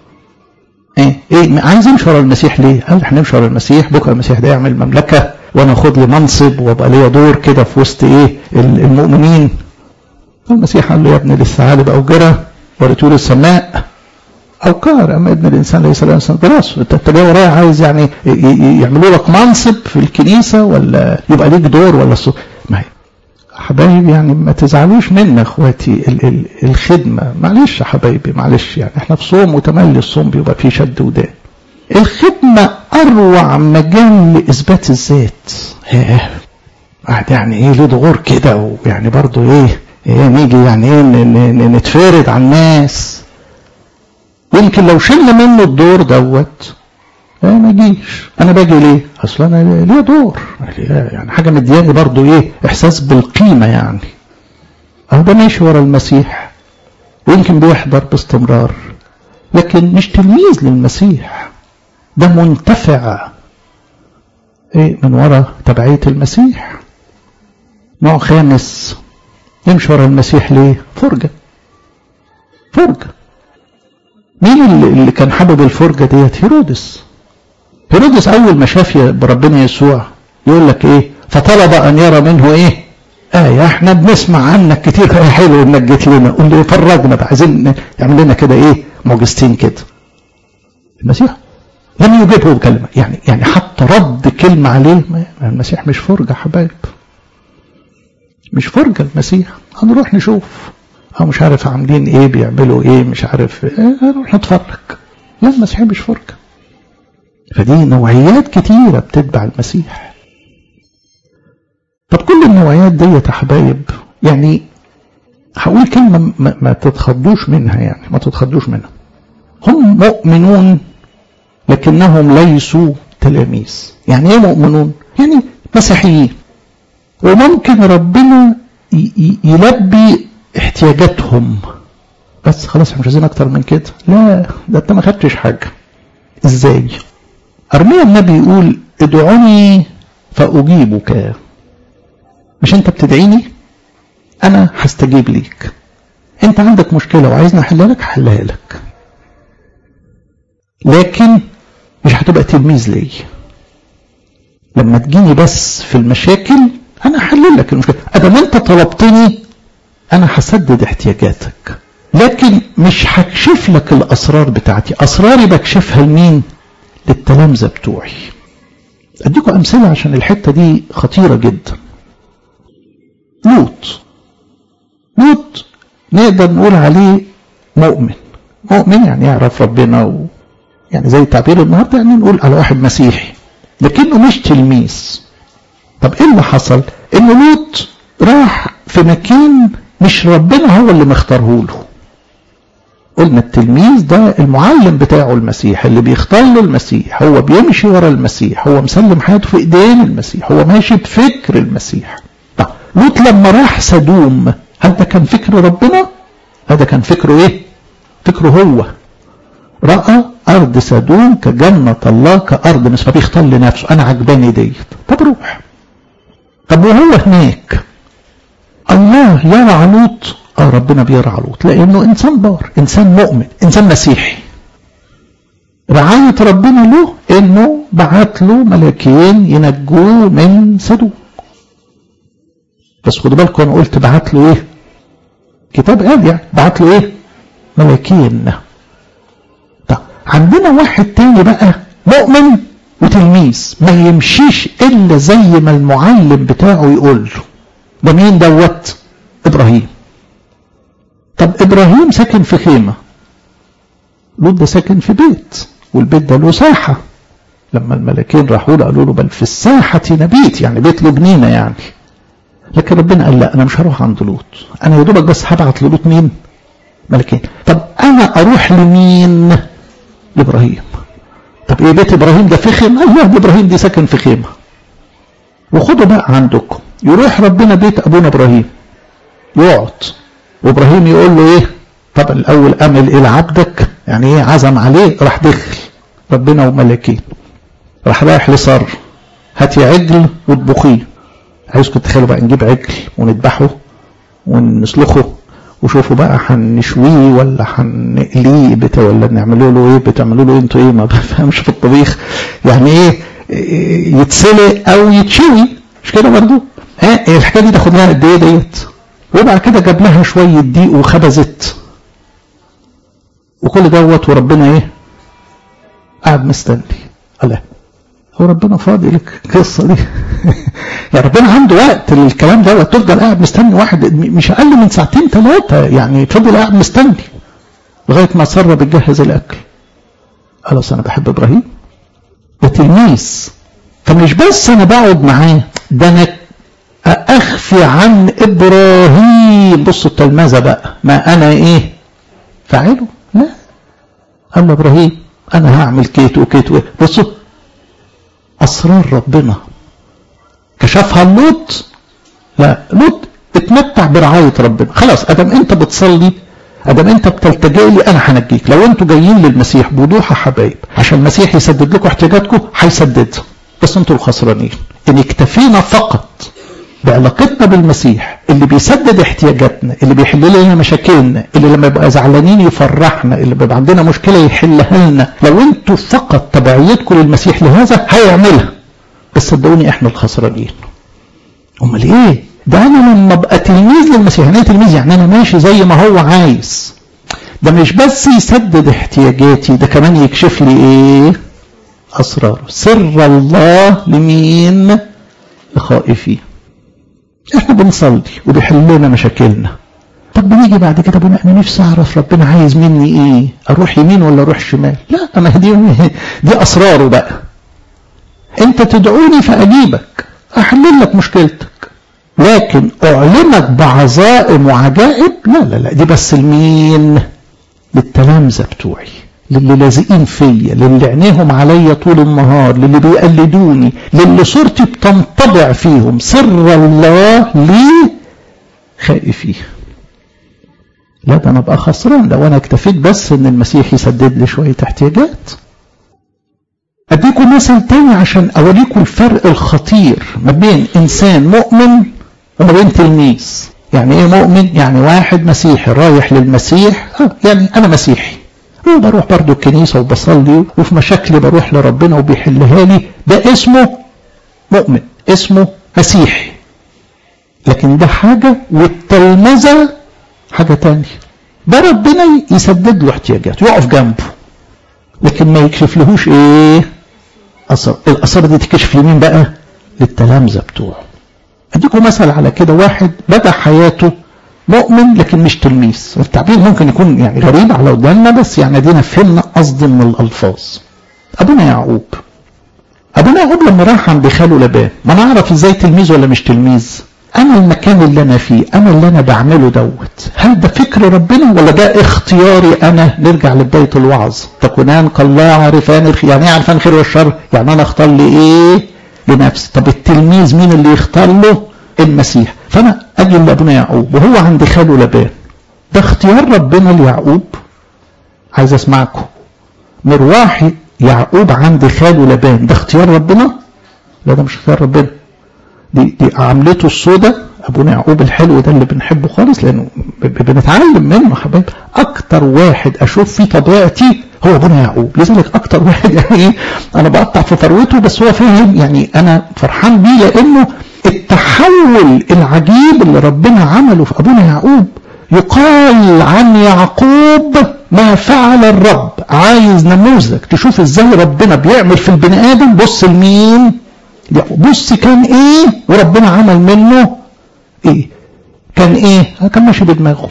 ايه ايه عايز امشي ورا المسيح ليه؟ قال احنا نمشي ورا المسيح، بكره المسيح ده يعمل مملكه وانا اخد لي منصب وابقى ليا دور كده في وسط ايه المؤمنين. فالمسيح قال له يا ابن للثعالب اوجره ورثوا له السماء اوكار، اما ابن الانسان ليس له انسان براسه. انت انت جاي ورايا عايز يعني يعملوا لك منصب في الكنيسه ولا يبقى ليك دور ولا صوت؟ ما هي حبايبي يعني ما تزعلوش منا اخواتي، ال ال الخدمه معلش يا حبايبي معلش، يعني احنا في صوم وتملي الصوم بيبقى فيه شد ودان. الخدمه اروع مجال لاثبات الذات. ايه واحد يعني ايه له ضغور كده، ويعني برضه ايه ايه نيجي يعني ايه نتفرد على الناس. يمكن لو شلنا منه الدور دوت ايه ما جيش. انا باجي ليه؟ اصلا انا ليه دور، يعني حاجه مدياني برضو ايه احساس بالقيمه. يعني اهو ده ماشي ورا المسيح ويمكن بيحضر باستمرار لكن مش تلميذ للمسيح، ده منتفع ايه من ورا تبعيه المسيح. نوع خامس يمشي ورا المسيح ليه؟ فرجه. فرجه. مين اللي كان حابب الفرجه ديت؟ هيرودس. هيرودس اول ما شاف بربنا يسوع يقول لك ايه؟ فطلب ان يرى منه ايه؟ آية. احنا بنسمع عنك كتير، يا حلو انك جيت لنا، قول لي فرجنا بقى، عايزين يعمل لنا كده ايه؟ معجزتين كده. المسيح لم يجيبه بكلمه، يعني يعني حتى رد كلمه عليه. المسيح مش فرجه حبايب، مش فرجه المسيح. هنروح نشوف او مش عارف عاملين ايه، بيعملوا ايه، مش عارف ايه، نروح نتفرج. لا، المسيح مش فرجه. فدي نوعيات كتيره بتتبع المسيح. طب كل النوعيات دي يا حبايب يعني هقول كلمه ما, ما تتخضوش منها، يعني ما تتخضوش منها. هم مؤمنون لكنهم ليسوا تلاميذ. يعني ايه مؤمنون؟ يعني مسيحيين، وممكن ربنا يلبي احتياجاتهم بس خلاص احنا مش عايزين اكتر من كده. لا، ده انت ما خدتش حاجه. ازاي؟ ارميا النبي يقول ادعوني فاجيبك. مش انت بتدعيني انا هستجيب ليك. انت عندك مشكله وعايزني احلها لك، هحلها لك، لكن مش هتبقى تلميذ لي. لما تجيني بس في المشاكل انا هحل لك المشكله. ادام انت طلبتني انا هسدد احتياجاتك، لكن مش هكشف لك الاسرار بتاعتي. اسراري بكشفها لمين؟ للتلامذه بتوعي. اديكم امثله عشان الحته دي خطيره جدا. لوط. لوط نقدر نقول عليه مؤمن. مؤمن يعني يعرف ربنا، و يعني زي تعبير النهارده يعني نقول على واحد مسيحي، لكنه مش تلميذ. طب ايه اللي حصل؟ ان لوط راح في مكان مش ربنا هو اللي مختاره له. قلنا التلميذ ده المعلم بتاعه المسيح اللي بيختار له المسيح، هو بيمشي ورا المسيح، هو مسلم حياته في ايدين المسيح، هو ماشي بفكر المسيح. طب لوط لما راح سدوم هل ده كان فكر ربنا؟ هذا كان فكره ايه؟ فكره هو. رأى أرض سدوم كجنة الله كأرض مش بيختار لنفسه، أنا عجباني ديت، طب روح. طب وهو هناك الله يرعى لوط؟ اه ربنا بيرعى لوط لأنه إنسان بار، إنسان مؤمن، إنسان مسيحي. رعاية ربنا له إنه بعت له ملاكين ينجوه من سدوم. بس خدوا بالكم أنا قلت بعت له إيه؟ كتاب قال يعني بعت له إيه؟ ملاكين. عندنا واحد تاني بقى مؤمن وتلميذ ما يمشيش إلا زي ما المعلم بتاعه يقول له. ده مين دوت؟ إبراهيم. طب إبراهيم ساكن في خيمة، لوط ده ساكن في بيت، والبيت ده له ساحة. لما الملكين راحوا له قالوا له بل في الساحة نبيت، يعني بيت له جنينة يعني. لكن ربنا قال لا أنا مش هروح عند لوط، أنا يا دوبك بس هبعت للوط مين؟ ملكين. طب أنا أروح لمين؟ لإبراهيم. طب ايه بيت ابراهيم ده في خيمه؟ قال لا ابراهيم دي ساكن في خيمه. وخدوا بقى عندكم يروح ربنا بيت ابونا ابراهيم يقعد، وابراهيم يقول له ايه؟ طب الاول امل الى عبدك، يعني ايه عزم عليه، راح دخل ربنا وملكين، راح رايح لسار هاتي عجل واطبخيه. عايزكم تتخيلوا بقى نجيب عجل ونذبحه ونسلخه وشوفوا بقى هنشويه ولا هنقليه بتا ولا نعملوا له ايه، بتعملوا له انتوا ايه ما بفهمش في الطبيخ، يعني ايه يتسلق او يتشوي مش كده برضه؟ اه الحكايه دي تاخد لها قد ايه ديت؟ وبعد كده جاب لها شويه دقيق وخبزت وكل دوت، وربنا ايه؟ قاعد مستني. الله، هو ربنا فاضي لك القصه دي؟ يعني ربنا عنده وقت للكلام ده، وتفضل قاعد مستني واحد مش اقل من ساعتين ثلاثه، يعني تفضل قاعد مستني لغايه ما ساره بتجهز الاكل. خلاص انا بحب ابراهيم، ده تلميذ، فمش بس انا بقعد معاه، ده انا اخفي عن ابراهيم. بصوا التلمذه بقى، ما انا ايه فاعله؟ لا، اما ابراهيم انا هعمل كيت وكيت و... بصوا اسرار ربنا كشفها لوط. لا، لوط اتمتع برعايه ربنا. خلاص ادم انت بتصلي، ادم انت بتلتجئ لي، انا هنجيك. لو انتوا جايين للمسيح بوضوح يا حبايب عشان المسيح يسدد لكم احتياجاتكم هيسددها، بس انتوا الخسرانين. ان اكتفينا فقط بعلاقتنا بالمسيح اللي بيسدد احتياجاتنا، اللي بيحل لنا مشاكلنا، اللي لما يبقى زعلانين يفرحنا، اللي بيبقى عندنا مشكله يحلها لنا، لو انتوا فقط تبعيتكم للمسيح لهذا هيعملها، بس صدقوني احنا الخسرانين. امال ايه؟ ده انا لما ابقى تلميذ للمسيح، يعني تلميذ يعني انا ماشي زي ما هو عايز، ده مش بس يسدد احتياجاتي، ده كمان يكشف لي ايه؟ اسراره. سر الله لمين؟ لخائفين. احنا بنصلي وبيحل لنا مشاكلنا، طب بنيجي بعد كده بنقول انا نفسي اعرف ربنا عايز مني ايه، اروح يمين ولا اروح شمال؟ لا، ما دي دي اسراره بقى. انت تدعوني فاجيبك، احلل لك مشكلتك، لكن اعلمك بعظائم وعجائب لا لا لا، دي بس لمين؟ للتلامذه بتوعي، للي لازقين فيا، للي عينيهم عليا طول النهار، للي بيقلدوني، للي صورتي بتنطبع فيهم. سر الله لي خائفين. لا، ده انا ابقى خسران لو انا اكتفيت بس ان المسيح يسدد لي شويه احتياجات. اديكم مثل تاني عشان اوريكم الفرق الخطير ما بين انسان مؤمن وما بين تلميذ. يعني ايه مؤمن؟ يعني واحد مسيحي رايح للمسيح، اه يعني انا مسيحي وبروح برضو الكنيسة وبصلي وفي مشاكلي بروح لربنا وبيحلها لي، ده اسمه مؤمن، اسمه مسيحي. لكن ده حاجة والتلمذة حاجة تانية. ده ربنا يسدد له احتياجاته، يقف جنبه، لكن ما يكشف لهوش ايه؟ أثر. الأثر دي تكشف لمين بقى؟ للتلامذة بتوعه. اديكم مثل على كده، واحد بدأ حياته مؤمن لكن مش تلميذ. التعبير ممكن يكون يعني غريب على ودانا، بس يعني ادينا فهمنا قصد من الالفاظ. ابونا يعقوب ابونا يعقوب لما راح عند خاله لبان، ما نعرف ازاي تلميذ ولا مش تلميذ. انا المكان اللي انا فيه، انا اللي انا بعمله دوت، هل ده فكر ربنا ولا ده اختياري انا؟ نرجع لبدايه الوعظ، تكونان كالله عارفان الخير. يعني ايه عارفان الخير والشر؟ يعني انا اختار لي ايه لنفسي. طب التلميذ مين اللي يختار له؟ المسيح. فانا اجي لابونا يعقوب وهو عند خاله لبان، ده اختيار ربنا ليعقوب؟ عايز اسمعكم، مروح يعقوب عند خاله لبان ده اختيار ربنا؟ لا، ده مش اختيار ربنا، دي دي عملته السوداء. ابونا يعقوب الحلو ده اللي بنحبه خالص لانه بنتعلم منه حبايب. اكتر واحد اشوف فيه طبيعتي هو ابونا يعقوب، لذلك اكتر واحد يعني انا بقطع في ثروته، بس هو فاهم يعني انا فرحان بيه، لانه التحول العجيب اللي ربنا عمله في ابونا يعقوب. يقال عن يعقوب ما فعل الرب. عايز نموذج تشوف ازاي ربنا بيعمل في البني ادم، بص لمين؟ بص كان ايه وربنا عمل منه ايه. كان ايه؟ كان ماشي بدماغه،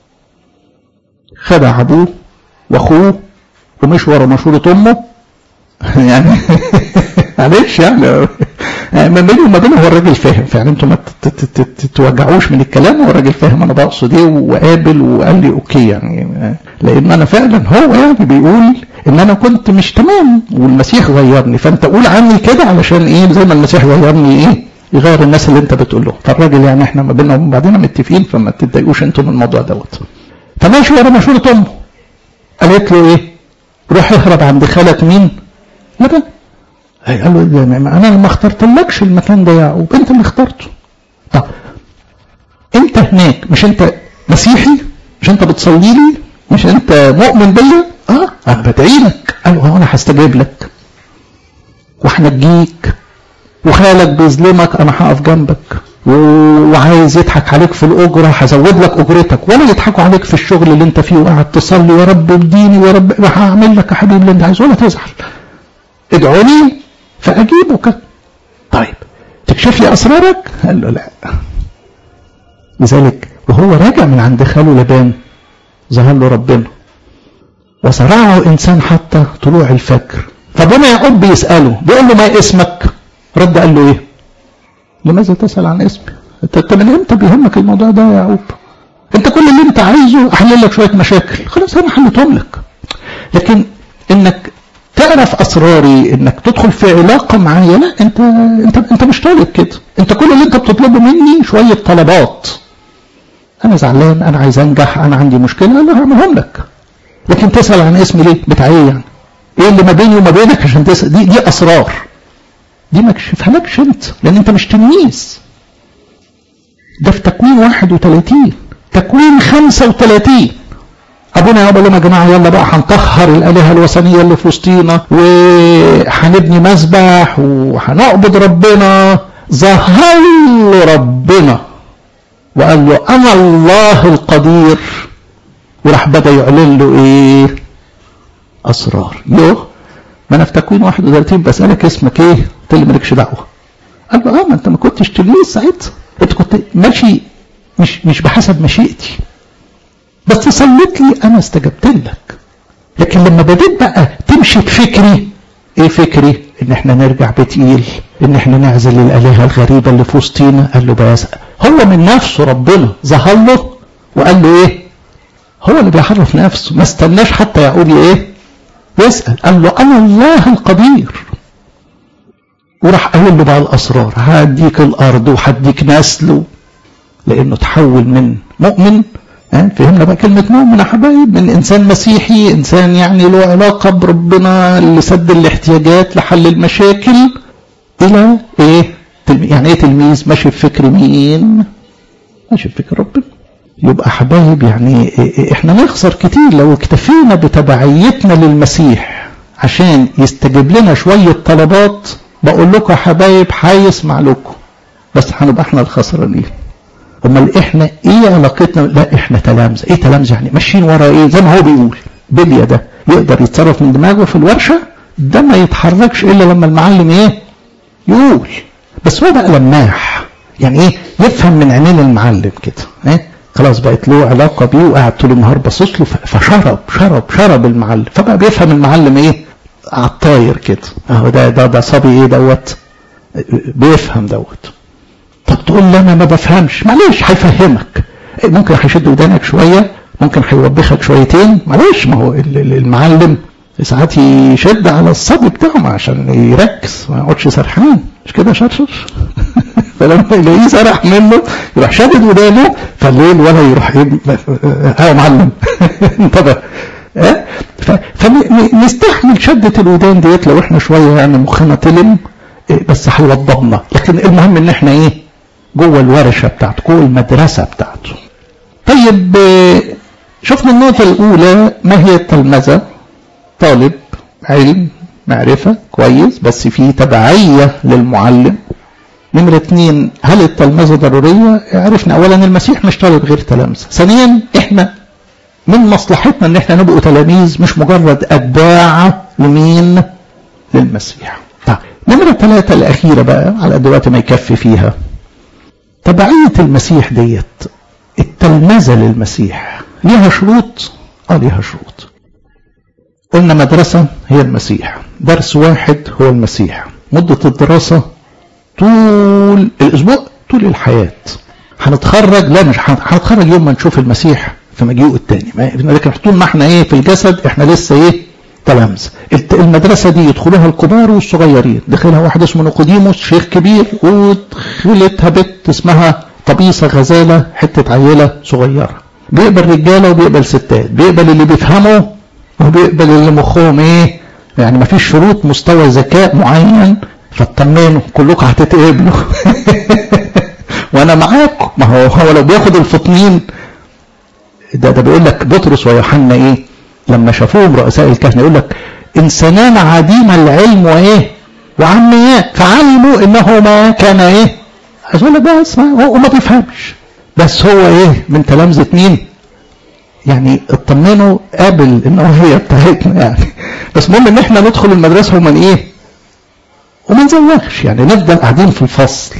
خدع ابوه واخوه ومش ورا مشورة امه يعني معلش يعني ما بيني وما بينه هو الراجل فاهم، فيعني انتوا ما تتوجعوش من الكلام، هو الراجل فاهم انا بقصد ايه وقابل وقال لي اوكي يعني، لان انا فعلا هو يعني بيقول ان انا كنت مش تمام والمسيح غيرني، فانت قول عني كده علشان ايه زي ما المسيح غيرني ايه يغير الناس اللي انت بتقول له. فالراجل يعني احنا ما بيننا وبعدين متفقين، فما تتضايقوش انتوا من الموضوع دوت. فماشي ورا مشورة امه، قالت له ايه؟ روح اهرب عند خالك مين؟ لبان. قال له انا ما اخترتلكش المكان ده يا يعقوب، انت اللي اخترته. طب انت هناك مش انت مسيحي؟ مش انت بتصلي لي؟ مش انت مؤمن بيا؟ اه انا بدعي لك. قال له انا هستجيب لك وهنجيك، وخالك بيظلمك انا هقف جنبك، وعايز يضحك عليك في الاجره هزود لك اجرتك، ولا يضحكوا عليك في الشغل اللي انت فيه وقاعد تصلي يا رب اديني يا رب، وهعمل لك يا حبيبي اللي انت عايزه، ولا تزعل. ادعوا لي فاجيبك. طيب تكشف لي اسرارك؟ قال له لا. لذلك وهو راجع من عند خاله لبان ظهر له ربنا وصرعه انسان حتى طلوع الفجر. فابونا يعقوب بيساله بيقول له ما اسمك؟ رد قال له ايه؟ لماذا تسال عن اسمي؟ انت من امتى بيهمك الموضوع ده يا يعقوب؟ انت كل اللي انت عايزه احل لك شويه مشاكل، خلاص انا حلتهم لك. لكن انك تعرف اسراري، انك تدخل في علاقه معايا، لا، انت انت انت مش طالب كده. انت كل اللي انت بتطلبه مني شويه طلبات، انا زعلان، انا عايز انجح، انا عندي مشكله، انا هعملهم لك. لكن تسال عن اسمي ليه؟ بتاع ايه يعني؟ ايه اللي ما بيني وما بينك عشان تسال؟ دي دي اسرار، دي ما اكشفها لكش انت، لان انت مش تلميذ. ده في تكوين واحد وثلاثين، تكوين خمسة وثلاثين ابونا يعقوب قال لهم يا جماعه يلا بقى هنطهر الالهه الوثنيه اللي في وسطينا وهنبني مسبح وهنعبد ربنا. ظهر له ربنا وقال له انا الله القدير، وراح بدا يعلن له ايه؟ اسرار. يوه ما انا في تكوين واحد وثلاثين بسالك اسمك ايه؟ قلت لي مالكش دعوه. قال له اه ما انت ما كنتش تلميذ ساعتها، انت كنت ماشي مش مش بحسب مشيئتي، بس صليت لي انا استجبت لك. لكن لما بديت بقى تمشي بفكري، ايه فكري؟ ان احنا نرجع بتقيل، ان احنا نعزل الالهه الغريبه اللي في وسطينا. قال له بس هو من نفسه ربنا ظهر له وقال له ايه؟ هو اللي بيعرف نفسه، ما استناش حتى يقول لي ايه؟ يسال. قال له انا الله القدير، وراح قال له بقى الاسرار، هديك الارض وهديك نسل، لانه تحول من مؤمن، فهمنا بقى كلمة مؤمن يا حبايب، من إنسان مسيحي، إنسان يعني له علاقة بربنا لسد الاحتياجات لحل المشاكل، إلى إيه؟ يعني إيه تلميذ؟ ماشي بفكر مين؟ ماشي بفكر ربنا. يبقى حبايب يعني إحنا نخسر كتير لو اكتفينا بتبعيتنا للمسيح عشان يستجيب لنا شوية طلبات. بقول لكم يا حبايب هيسمع لكم، بس هنبقى إحنا الخسرانين. امال احنا ايه علاقتنا؟ لا احنا تلامذه. ايه تلامذه يعني؟ ماشيين ورا ايه؟ زي ما هو بيقول بليا ده يقدر يتصرف من دماغه في الورشه، ده ما يتحركش الا لما المعلم ايه؟ يقول. بس هو بقى لماح، يعني ايه؟ يفهم من عينين المعلم كده، ايه؟ خلاص بقت له علاقه بيه وقاعد طول النهار باصص له، فشرب شرب شرب المعلم، فبقى بيفهم المعلم ايه؟ على الطاير كده. اهو ده ده ده صبي ايه دوت؟ بيفهم دوت. طب تقول لي انا ما بفهمش، معلش هيفهمك، ممكن هيشد ودانك شويه، ممكن هيوبخك شويتين، معلش ما هو المعلم ساعات يشد على الصبي بتاعه عشان يركز ما يقعدش سرحان، مش كده شرشر فلما يلاقيه سرح منه يروح شادد ودانه، فالليل ولا يروح ايه اه يا معلم انتبه. اه فنستحمل شدة الودان ديت لو احنا شويه يعني مخنا تلم، بس هيوضبنا. لكن المهم ان احنا ايه جوه الورشه بتاعته، جوه المدرسه بتاعته. طيب شفنا النقطه الاولى ما هي التلمذه؟ طالب علم معرفه كويس بس في تبعيه للمعلم. نمره اثنين، هل التلمذه ضروريه؟ عرفنا اولا المسيح مش طالب غير تلامذه. ثانيا احنا من مصلحتنا ان احنا نبقوا تلاميذ مش مجرد اتباع لمين؟ للمسيح. طيب نمرة ثلاثة الأخيرة بقى على قد وقت ما يكفي فيها، تبعية المسيح ديت، التلمذة للمسيح ليها شروط؟ اه ليها شروط. قلنا مدرسة هي المسيح، درس واحد هو المسيح، مدة الدراسة طول الأسبوع طول الحياة. هنتخرج؟ لا مش هنتخرج يوم ما نشوف المسيح في مجيئه الثاني، لكن طول ما احنا ايه في الجسد احنا لسه ايه تلامذة. المدرسة دي يدخلوها الكبار والصغيرين، دخلها واحد اسمه نيقوديموس شيخ كبير، ودخلتها بنت اسمها طبيسة غزالة حتة عيلة صغيرة. بيقبل رجالة وبيقبل ستات، بيقبل اللي بيفهموا وبيقبل اللي مخهم ايه يعني ما فيش شروط مستوى ذكاء معين، فاطمنوا كلكم هتتقبلوا وانا معاكم. ما هو هو لو بياخد الفطنين ده ده بيقول لك بطرس ويوحنا ايه لما شافوهم رؤساء الكهنة، يقول لك انسانان عديم العلم وايه وعمياء فعلموا انه ما كان ايه، اقول لك بس هو ما بيفهمش، بس هو ايه من تلامذة مين يعني اطمنوا قابل انه هي بتاعتنا يعني. بس المهم ان احنا ندخل المدرسة ومن ايه وما نزوغش، يعني نفضل قاعدين في الفصل.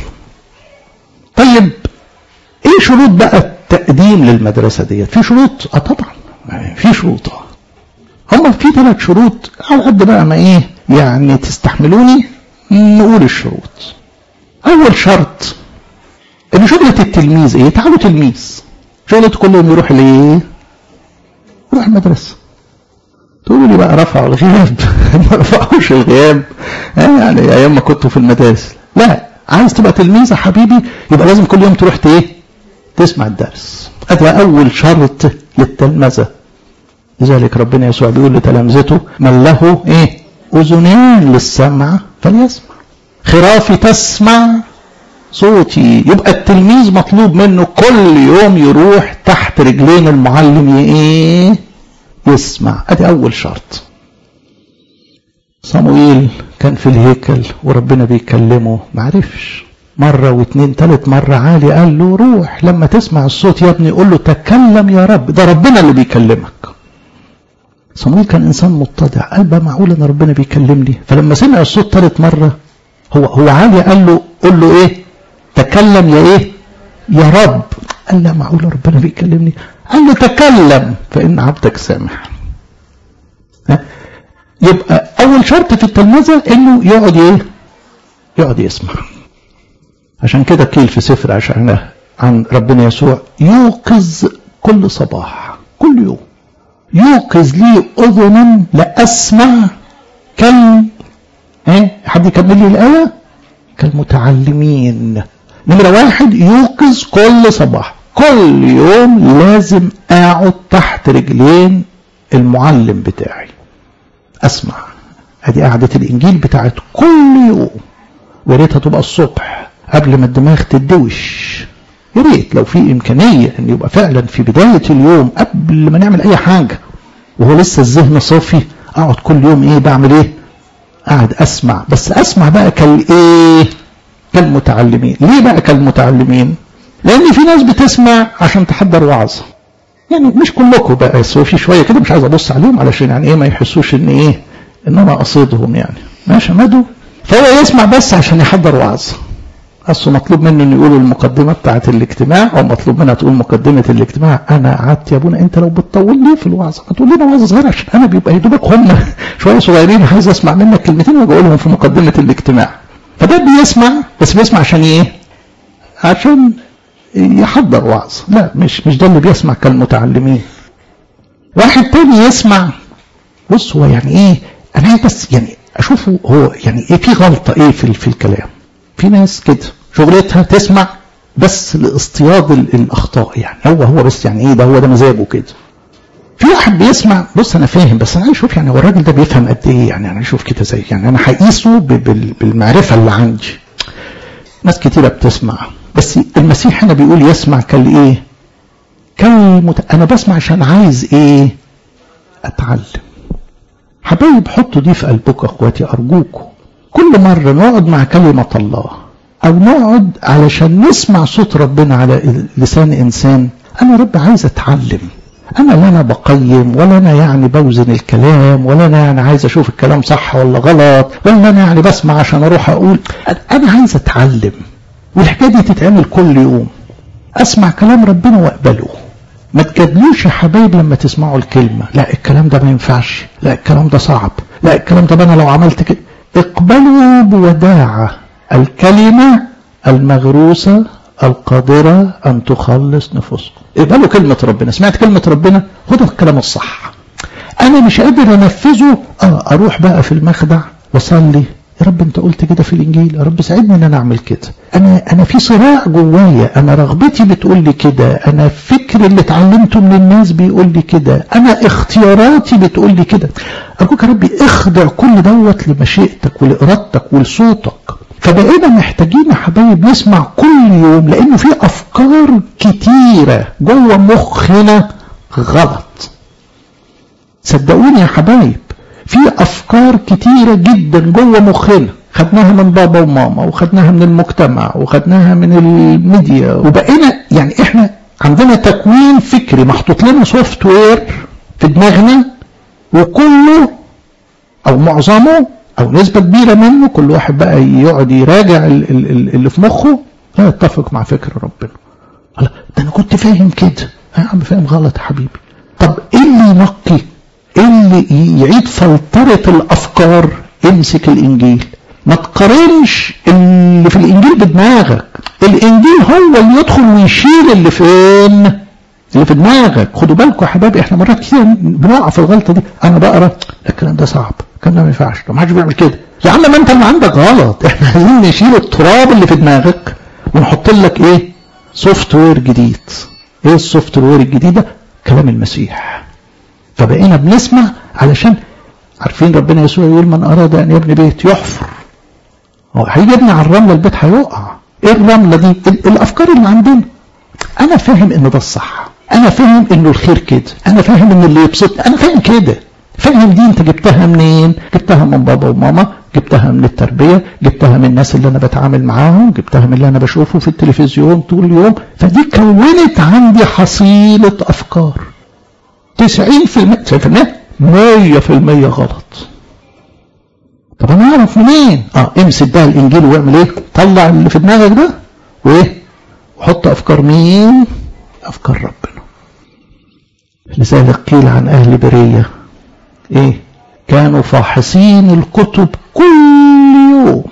طيب ايه شروط بقى التقديم للمدرسة ديت؟ في شروط؟ اه طبعا في شروط. اه هم في ثلاث شروط على قد بقى ما ايه يعني تستحملوني نقول الشروط. اول شرط ان شغلة التلميذ ايه؟ تعالوا تلميذ، شغلته كل يوم يروح ليه؟ يروح المدرسة. تقولوا لي بقى رفعوا الغياب ما رفعوش الغياب يعني ايام ما كنتوا في المدارس. لا، عايز تبقى تلميذ يا حبيبي يبقى لازم كل يوم تروح ايه تسمع الدرس. ادي اول شرط للتلمذة. لذلك ربنا يسوع بيقول لتلامذته من له ايه اذنان للسمع فليسمع، خرافي تسمع صوتي. يبقى التلميذ مطلوب منه كل يوم يروح تحت رجلين المعلم ايه يسمع. ادي اول شرط. صموئيل كان في الهيكل وربنا بيكلمه معرفش، مرة واثنين ثالث مرة عالي قال له روح لما تسمع الصوت يا ابني قول له تكلم يا رب، ده ربنا اللي بيكلمك. صموئيل كان انسان متضع، قال بقى معقول ان ربنا بيكلمني؟ فلما سمع الصوت ثالث مرة هو هو عالي قال له قول له ايه تكلم يا ايه يا رب. قال لا معقول ربنا بيكلمني؟ قال له تكلم فان عبدك سامع. يبقى اول شرط في التلمذة انه يقعد ايه يقعد يسمع. عشان كده قيل في سفر عشان عن ربنا يسوع يوقظ كل صباح كل يوم، يوقظ لي اذنا لاسمع كل ايه حد يكمل لي الايه كالمتعلمين. نمرة واحد يوقظ كل صباح، كل يوم لازم اقعد تحت رجلين المعلم بتاعي اسمع. ادي قعدة الانجيل بتاعت كل يوم، وريتها تبقى الصبح قبل ما الدماغ تدوش. يا ريت لو في امكانيه ان يبقى فعلا في بدايه اليوم قبل ما نعمل اي حاجه وهو لسه الذهن صافي، اقعد كل يوم ايه بعمل ايه قاعد اسمع. بس اسمع بقى كالايه كالمتعلمين. ليه بقى كالمتعلمين؟ لان في ناس بتسمع عشان تحضر وعظه، يعني مش كلكم بقى بس في شويه كده مش عايز ابص عليهم علشان يعني ايه ما يحسوش ان ايه ان انا قصدهم يعني ماشي مدوا. فهو يسمع بس عشان يحضر وعظه. اصله مطلوب منه انه يقول المقدمه بتاعه الاجتماع او مطلوب منها تقول مقدمه الاجتماع. انا قعدت يا ابونا انت لو بتطول لي في الوعظه هتقول لنا وعظه صغيره عشان انا بيبقى يدوبك هم شويه صغيرين عايز اسمع منك كلمتين واجي اقولهم في مقدمه الاجتماع. فده بيسمع بس بيسمع عشان ايه عشان يحضر وعظ، لا مش مش ده اللي بيسمع كالمتعلمين. واحد تاني يسمع، بص هو يعني ايه، انا عايز بس يعني اشوفه هو يعني ايه، في غلطه ايه في في الكلام. في ناس كده شغلتها تسمع بس لاصطياد الاخطاء، يعني هو هو بس يعني ايه ده، هو ده مزاجه كده. في واحد بيسمع، بص انا فاهم بس انا عايز اشوف يعني هو الراجل ده بيفهم قد ايه، يعني انا اشوف كده زي يعني انا هقيسه بالمعرفه اللي عندي. ناس كتيره بتسمع، بس المسيح هنا بيقول يسمع كالايه؟ كالمت... انا بسمع عشان عايز ايه؟ اتعلم. حبايب حطوا دي في قلبكم اخواتي ارجوكم. كل مره نقعد مع كلمه الله او نقعد علشان نسمع صوت ربنا على لسان انسان، انا رب عايز اتعلم. انا لا انا بقيم، ولا انا يعني بوزن الكلام، ولا انا يعني عايز اشوف الكلام صح ولا غلط، ولا انا يعني بسمع عشان اروح اقول. انا عايز اتعلم، والحكايه دي تتعمل كل يوم. اسمع كلام ربنا واقبله. ما تجادلوش يا حبايب لما تسمعوا الكلمه، لا الكلام ده ما ينفعش، لا الكلام ده صعب، لا الكلام ده انا لو عملت كده. اقبلوا بوداعه الكلمه المغروسه القادرة أن تخلص نفوسكم. اقبلوا كلمة ربنا. سمعت كلمة ربنا، خدوا الكلام الصح. أنا مش قادر أنفذه، آه أروح بقى في المخدع وصلي، يا رب أنت قلت كده في الإنجيل، يا رب ساعدني إن أنا أعمل كده. أنا أنا في صراع جوايا، أنا رغبتي بتقول لي كده، أنا فكر اللي اتعلمته من الناس بيقول لي كده، أنا اختياراتي بتقول لي كده. أرجوك يا ربي اخضع كل دوت لمشيئتك ولإرادتك ولصوتك. فبقينا محتاجين يا حبايب نسمع كل يوم، لأنه في أفكار كتيرة جوه مخنا غلط. صدقوني يا حبايب، في أفكار كتيرة جدا جوه مخنا، خدناها من بابا وماما، وخدناها من المجتمع، وخدناها من الميديا، وبقينا يعني احنا عندنا تكوين فكري محطوط لنا سوفت وير في دماغنا، وكله أو معظمه أو نسبة كبيرة منه، كل واحد بقى يقعد يراجع اللي في مخه لا يتفق مع فكر ربنا. ده أنا كنت فاهم كده، يا عم فاهم غلط يا حبيبي. طب إيه اللي ينقي؟ إيه اللي يعيد فلترة الأفكار؟ امسك الإنجيل. ما تقارنش اللي في الإنجيل بدماغك. الإنجيل هو اللي يدخل ويشيل اللي فين؟ اللي في دماغك. خدوا بالكم يا حبايبي، احنا مرات كتير بنقع في الغلطة دي. أنا بقرا الكلام ده صعب، الكلام ده ما ينفعش، ما حدش بيعمل كده. يا عم ما انت اللي عندك غلط، احنا عايزين نشيل التراب اللي في دماغك ونحط لك ايه؟ سوفت وير جديد. ايه السوفت وير الجديد ده؟ كلام المسيح. فبقينا بنسمع علشان عارفين ربنا يسوع يقول من اراد ان يبني بيت يحفر. هو هيجي يبني على الرمله البيت هيقع. ايه الرمله دي؟ الافكار اللي عندنا. انا فاهم ان ده الصح، انا فاهم انه الخير كده، انا فاهم ان اللي يبسطني، انا فاهم كده. فاهم دي انت جبتها منين؟ جبتها من بابا وماما، جبتها من التربية، جبتها من الناس اللي انا بتعامل معاهم، جبتها من اللي انا بشوفه في التلفزيون طول اليوم. فدي كونت عندي حصيلة افكار تسعين في المية تسعين في المية مية في المية غلط. طب انا اعرف منين؟ اه امسك بقى الانجيل واعمل ايه؟ طلع اللي في دماغك ده وايه؟ وحط افكار مين؟ افكار ربنا. لذلك قيل عن اهل برية ايه؟ كانوا فاحصين الكتب كل يوم.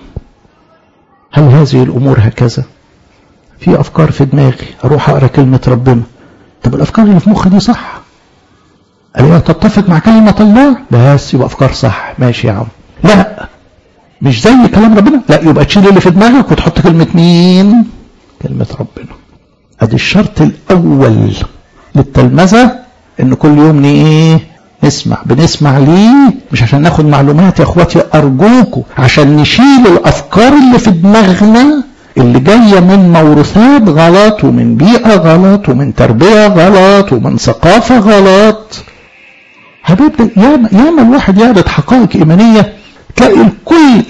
هل هذه الامور هكذا؟ في افكار في دماغي اروح اقرا كلمة ربنا، طب الافكار اللي في مخي دي صح؟ الاقيها تتفق مع كلمة الله؟ بس يبقى افكار صح، ماشي يا عم. لا مش زي كلام ربنا، لا يبقى تشيل اللي في دماغك وتحط كلمة مين؟ كلمة ربنا. ادي الشرط الاول للتلمذة، ان كل يوم ايه؟ نسمع. بنسمع ليه؟ مش عشان ناخد معلومات يا اخواتي، ارجوكم عشان نشيل الافكار اللي في دماغنا اللي جايه من موروثات غلط، ومن بيئه غلط، ومن تربيه غلط، ومن ثقافه غلط. حبيبي ياما ياما الواحد يعرض حقائق ايمانيه تلاقي الكل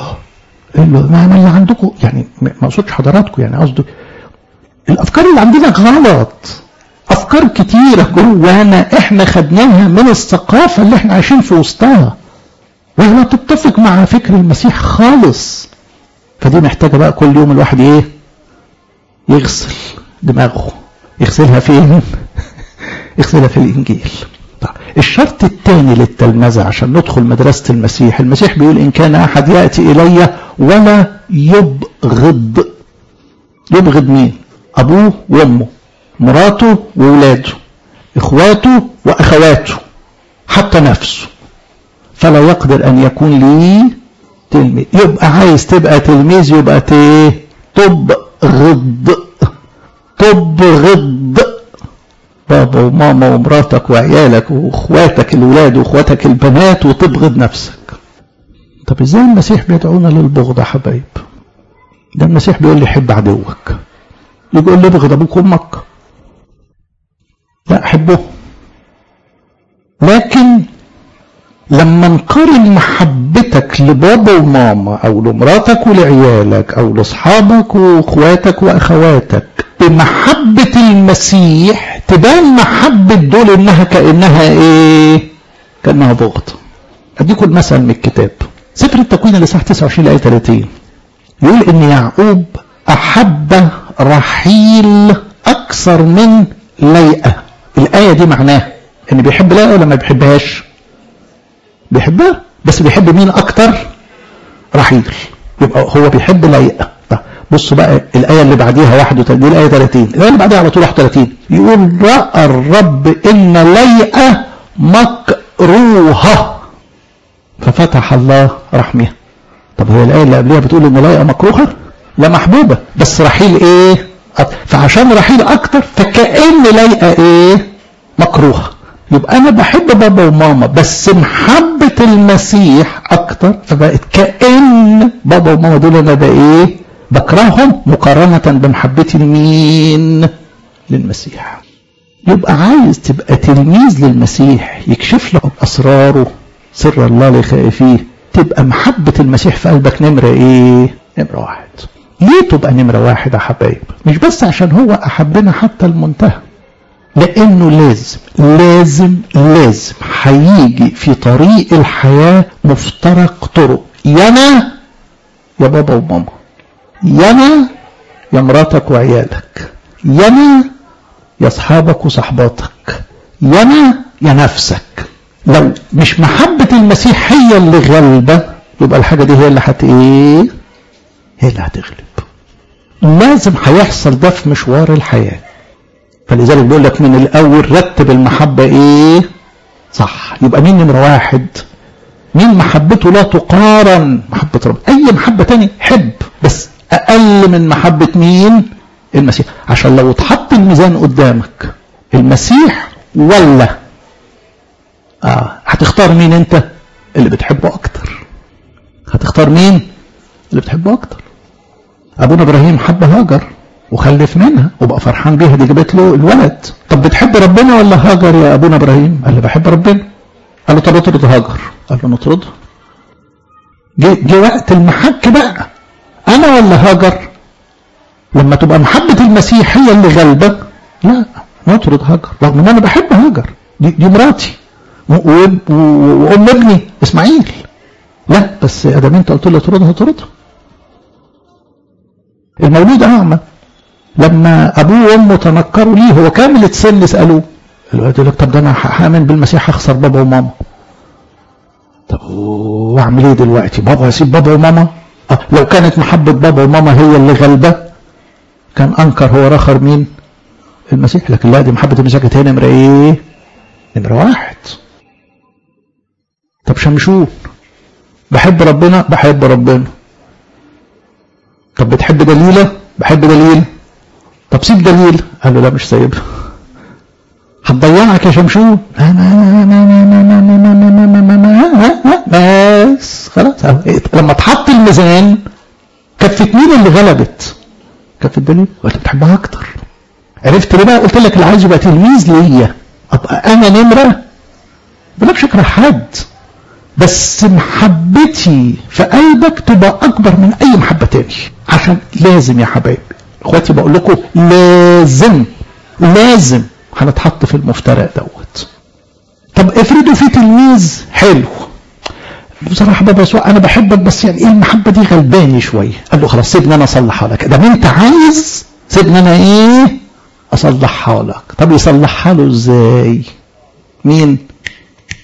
ما اللي عندكم، يعني ما اقصدش حضراتكم، يعني قصدي الافكار اللي عندنا غلط. افكار كتيره جوانا احنا خدناها من الثقافه اللي احنا عايشين في وسطها، وهي لا تتفق مع فكر المسيح خالص. فدي محتاجه بقى كل يوم الواحد ايه؟ يغسل دماغه. يغسلها فين؟ يغسلها في الانجيل. طيب الشرط الثاني للتلمذه عشان ندخل مدرسه المسيح، المسيح بيقول ان كان احد ياتي الي ولا يبغض. يبغض مين؟ ابوه وامه، مراته واولاده، اخواته واخواته، حتى نفسه، فلا يقدر ان يكون لي تلميذ. يبقى عايز تبقى تلميذ يبقى ايه؟ تبغض تبغض بابا وماما ومراتك وعيالك واخواتك الولاد واخواتك البنات، وتبغض نفسك. طب ازاي المسيح بيدعونا للبغض يا حبايب؟ ده المسيح بيقول لي حب عدوك. يقول لي ابغض ابوك وامك؟ لا، حبه. لكن لما نقارن محبتك لبابا وماما او لمراتك ولعيالك او لاصحابك واخواتك واخواتك بمحبة المسيح، تبان محبة دول انها كأنها ايه؟ كأنها بغض. اديكم المثل من الكتاب، سفر التكوين الاصحاح تسعة وعشرين آية ثلاثين، يقول ان يعقوب احب رحيل اكثر من ليئة. الآية دي معناها ان بيحب ليئة ولا ما بيحبهاش؟ بيحبها، بس بيحب مين اكتر؟ رحيل. يبقى هو بيحب ليئة. بصوا بقى الآية اللي بعديها واحد وثلاثين، دي الآية ثلاثين، الآية اللي بعديها على طول واحد وثلاثين، يقول رأى الرب إن ليئة مكروهة ففتح الله رحمها. طب هي الآية اللي قبلها بتقول إن ليئة مكروهة؟ لا، محبوبة، بس رحيل إيه؟ فعشان رحيل أكتر فكأن ليئة إيه؟ مكروهة. يبقى أنا بحب بابا وماما، بس محبة المسيح أكتر، فبقت كأن بابا وماما دول أنا بقى إيه؟ بكرههم مقارنة بمحبتي لمين؟ للمسيح. يبقى عايز تبقى تلميذ للمسيح يكشف لك أسراره، سر الله لخائفيه، تبقى محبة المسيح في قلبك نمرة ايه؟ نمرة واحد. ليه تبقى نمرة واحد يا حبايب؟ مش بس عشان هو أحبنا حتى المنتهى، لأنه لازم لازم لازم هيجي في طريق الحياة مفترق طرق، يانا يا بابا وماما، يانا يا مراتك وعيالك، يانا يا اصحابك وصحباتك، يانا يا نفسك. لو مش محبة المسيح هي اللي غالبة، يبقى الحاجة دي هي اللي هت ايه؟ هي اللي هتغلب. لازم هيحصل ده في مشوار الحياة. فلذلك بيقول لك من الاول رتب المحبة ايه؟ صح. يبقى مين نمرة واحد؟ مين محبته لا تقارن؟ محبة رب. اي محبة تاني حب، بس اقل من محبة مين؟ المسيح. عشان لو اتحط الميزان قدامك المسيح ولا اه هتختار مين انت؟ اللي بتحبه اكتر. هتختار مين؟ اللي بتحبه اكتر. ابونا ابراهيم حب هاجر وخلف منها وبقى فرحان بيها، دي جابت له الولد. طب بتحب ربنا ولا هاجر يا ابونا ابراهيم؟ قال له بحب ربنا. قال له طب اطرد هاجر. قال له نطردها. جه وقت المحك بقى، انا ولا هاجر؟ لما تبقى محبة المسيح هي اللي غالبة، لا نطرد هاجر، رغم ان انا بحب هاجر، دي, دي مراتي وام ابني اسماعيل. لا بس ادام انت قلت له اطردها اطردها. المولود اعمى لما ابوه وامه تنكروا ليه، هو كامل السن، سالوه الواد يقول لك طب ده انا هامن بالمسيح هخسر بابا وماما. طب واعمل ايه دلوقتي؟ بابا هسيب بابا وماما؟ أه لو كانت محبة بابا وماما هي اللي غالبة كان انكر هو رخر مين؟ المسيح. لكن لا، دي محبة المسيح كانت هي نمرة ايه؟ نمرة واحد. طب شمشون بحب ربنا؟ بحب ربنا. طب بتحب دليلة؟ بحب دليل. طب سيب دليل. قال له لا مش سايبها. هتضيعك يا شمشون. بس خلاص. لما اتحط الميزان كفت مين اللي غلبت؟ كفت دليل. وانت بتحبها اكتر. عرفت ليه بقى؟ قلت لك اللي عايز يبقى تلميذ ليا ابقى انا نمره، بلاش اكره حد، بس محبتي في قلبك تبقى اكبر من اي محبه تاني. عشان لازم يا حبايبي اخواتي بقول لكم لازم لازم هنتحط في المفترق دوت. طب افرضوا في تلميذ حلو بصراحه بابا يسوع انا بحبك بس يعني ايه المحبه دي غلباني شويه. قال له خلاص سيبني انا اصلحها لك، ده انت عايز سيبني انا ايه اصلحها لك. طب يصلحها له ازاي؟ مين؟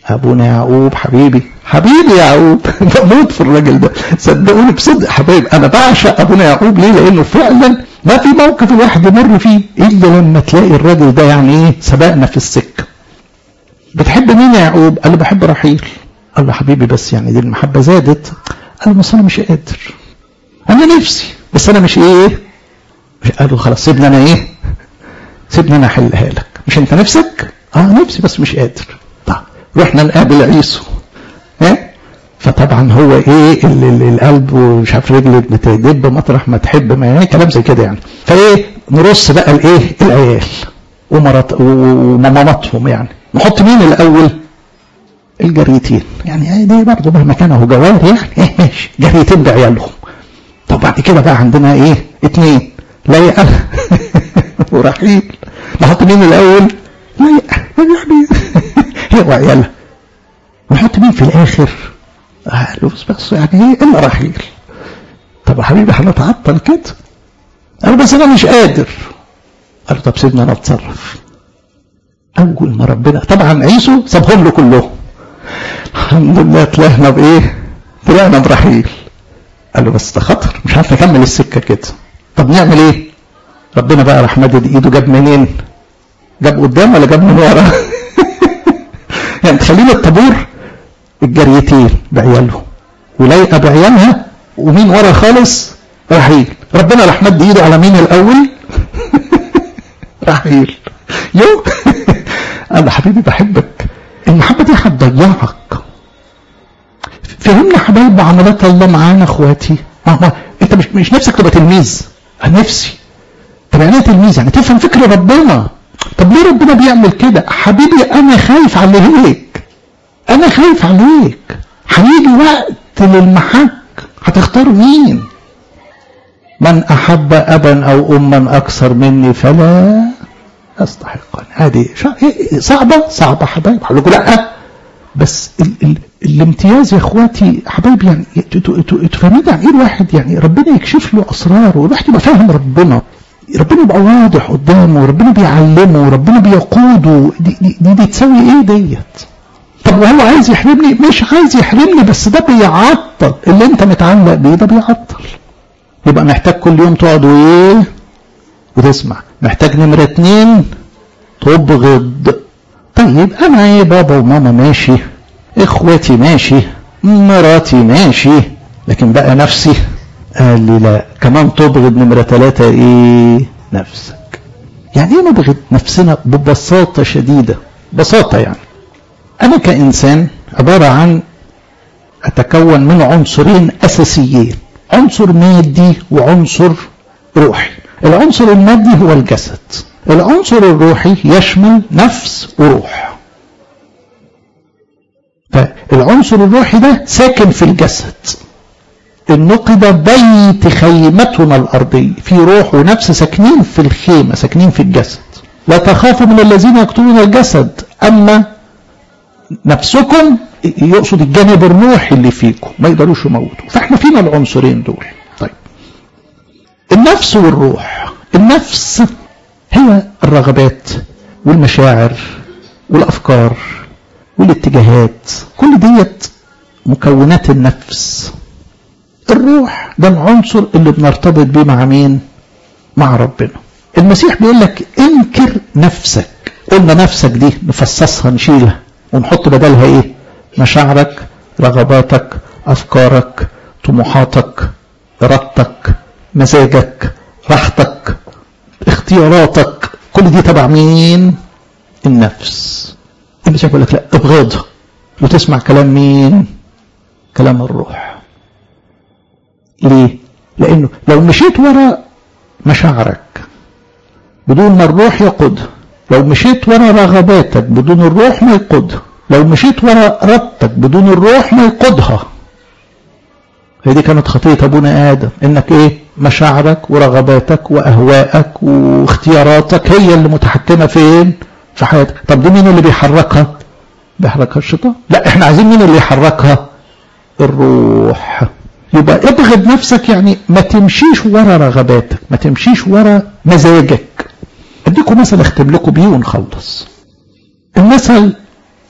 ابونا يعقوب حبيبي حبيبي يعقوب بموت في الراجل ده صدقوني بصدق حبايب. انا بعشق ابونا يعقوب ليه؟ لانه فعلا ما في موقف الواحد يمر فيه الا لما تلاقي الراجل ده يعني ايه سبقنا في السكه. بتحب مين يا يعقوب؟ قال له بحب رحيل. قال له حبيبي بس يعني دي المحبه زادت. قال له بس انا مش قادر، انا نفسي بس انا مش ايه. قال له خلاص سيبني انا ايه، سيبني انا احلها لك. مش انت نفسك؟ اه نفسي بس مش قادر. طب رحنا نقابل عيسو ها. فطبعا هو ايه القلب ومش عارف رجله بتدب مطرح ما تحب، ما يعني كلام زي كده يعني. فايه نرص بقى الايه العيال ومرات وماماتهم يعني. نحط مين الاول؟ الجريتين يعني دي برضه مهما كانوا جوار يعني ايه ماشي جريتين بعيالهم. طب بعد كده بقى عندنا ايه اتنين ليئة ورحيل. نحط مين الاول؟ ليئة هي وعيالها. ونحط مين في الاخر؟ قالوا بس بس يعني ايه الا رحيل. طب يا حبيبي هنتعطل كده؟ قالوا بس انا مش قادر. قالوا طب سيبنا انا اتصرف. اول ما ربنا طبعا عيسو سابهم له كلهم. الحمد لله طلعنا بايه؟ طلعنا برحيل. قالوا بس ده خطر مش عارف نكمل السكه كده. طب نعمل ايه؟ ربنا بقى راح مدد ايده. جاب منين؟ جاب قدام ولا جاب من ورا؟ يعني تخلينا الطابور الجريتين بعيالهم وليئة بعيالها ومين ورا خالص؟ رحيل. ربنا راح مد ايده على مين الاول؟ رحيل. يو انا حبيبي بحبك. المحبه دي هتضيعك. فهمنا حبايب معاملات الله معانا اخواتي. ما انت مش مش نفسك تبقى تلميذ؟ انا نفسي. طب يعني ايه تلميذ؟ يعني تفهم فكر ربنا. طب ليه ربنا بيعمل كده؟ حبيبي انا خايف عليك، انا خايف عليك. هيجي وقت للمحك هتختار مين؟ من احب ابا او اما اكثر مني فلا يستحقني. هذه صعبه صعبه حبايب. هقول لكم لا بس ال ال الامتياز يا اخواتي حبايبي يعني انتوا فاهمين يعني ايه الواحد يعني ربنا يكشف له اسراره والواحد يبقى فاهم ربنا، ربنا يبقى واضح قدامه وربنا بيعلمه وربنا بيقوده. دي, دي, دي, دي تسوي ايه ديت؟ طب وهو عايز يحرمني؟ مش عايز يحرمني بس ده بيعطل اللي انت متعلق بيه، ده بيعطل. يبقى محتاج كل يوم تقعد وايه وتسمع. محتاج نمرة اتنين تبغض. طيب انا ايه بابا وماما ماشي، اخواتي ماشي، مراتي ماشي، لكن بقى نفسي قال لي لا. كمان تبغض نمرة ثلاثة ايه؟ نفسك. يعني ايه نبغض نفسنا؟ ببساطة شديدة، بساطة يعني انا كإنسان عبارة عن اتكون من عنصرين اساسيين، عنصر مادي وعنصر روحي. العنصر المادي هو الجسد، العنصر الروحي يشمل نفس وروح. فالعنصر الروحي ده ساكن في الجسد. النقد بيت خيمتنا الأرضية، في روح ونفس ساكنين في الخيمة، ساكنين في الجسد. لا تخافوا من الذين يقتلون الجسد أما نفسكم، يقصد الجانب الروحي اللي فيكم ما يقدروش يموتوا. فاحنا فينا العنصرين دول. طيب النفس والروح. النفس هي الرغبات والمشاعر والأفكار والاتجاهات، كل ديت مكونات النفس. الروح ده العنصر اللي بنرتبط بيه مع مين؟ مع ربنا. المسيح بيقول لك انكر نفسك. قلنا نفسك دي نفصصها نشيلها ونحط بدلها ايه؟ مشاعرك، رغباتك، افكارك، طموحاتك، ارادتك، مزاجك، راحتك، اختياراتك، كل دي تبع مين؟ النفس. المسيح بيقول لك لا ابغضها وتسمع كلام مين؟ كلام الروح. ليه؟ لانه لو مشيت ورا مشاعرك بدون ما الروح يقودها، لو مشيت ورا رغباتك بدون الروح ما يقودها، لو مشيت ورا ارادتك بدون الروح ما يقودها. هي دي كانت خطية ابونا ادم، انك ايه؟ مشاعرك ورغباتك واهوائك واختياراتك هي اللي متحكمة فين؟ في حياتك. طب دي مين اللي بيحركها؟ بيحركها الشيطان. لا احنا عايزين مين اللي يحركها؟ الروح. يبقى ابغض نفسك يعني ما تمشيش ورا رغباتك، ما تمشيش ورا مزاجك. اديكم مثل اختم لكم بيه ونخلص. المثل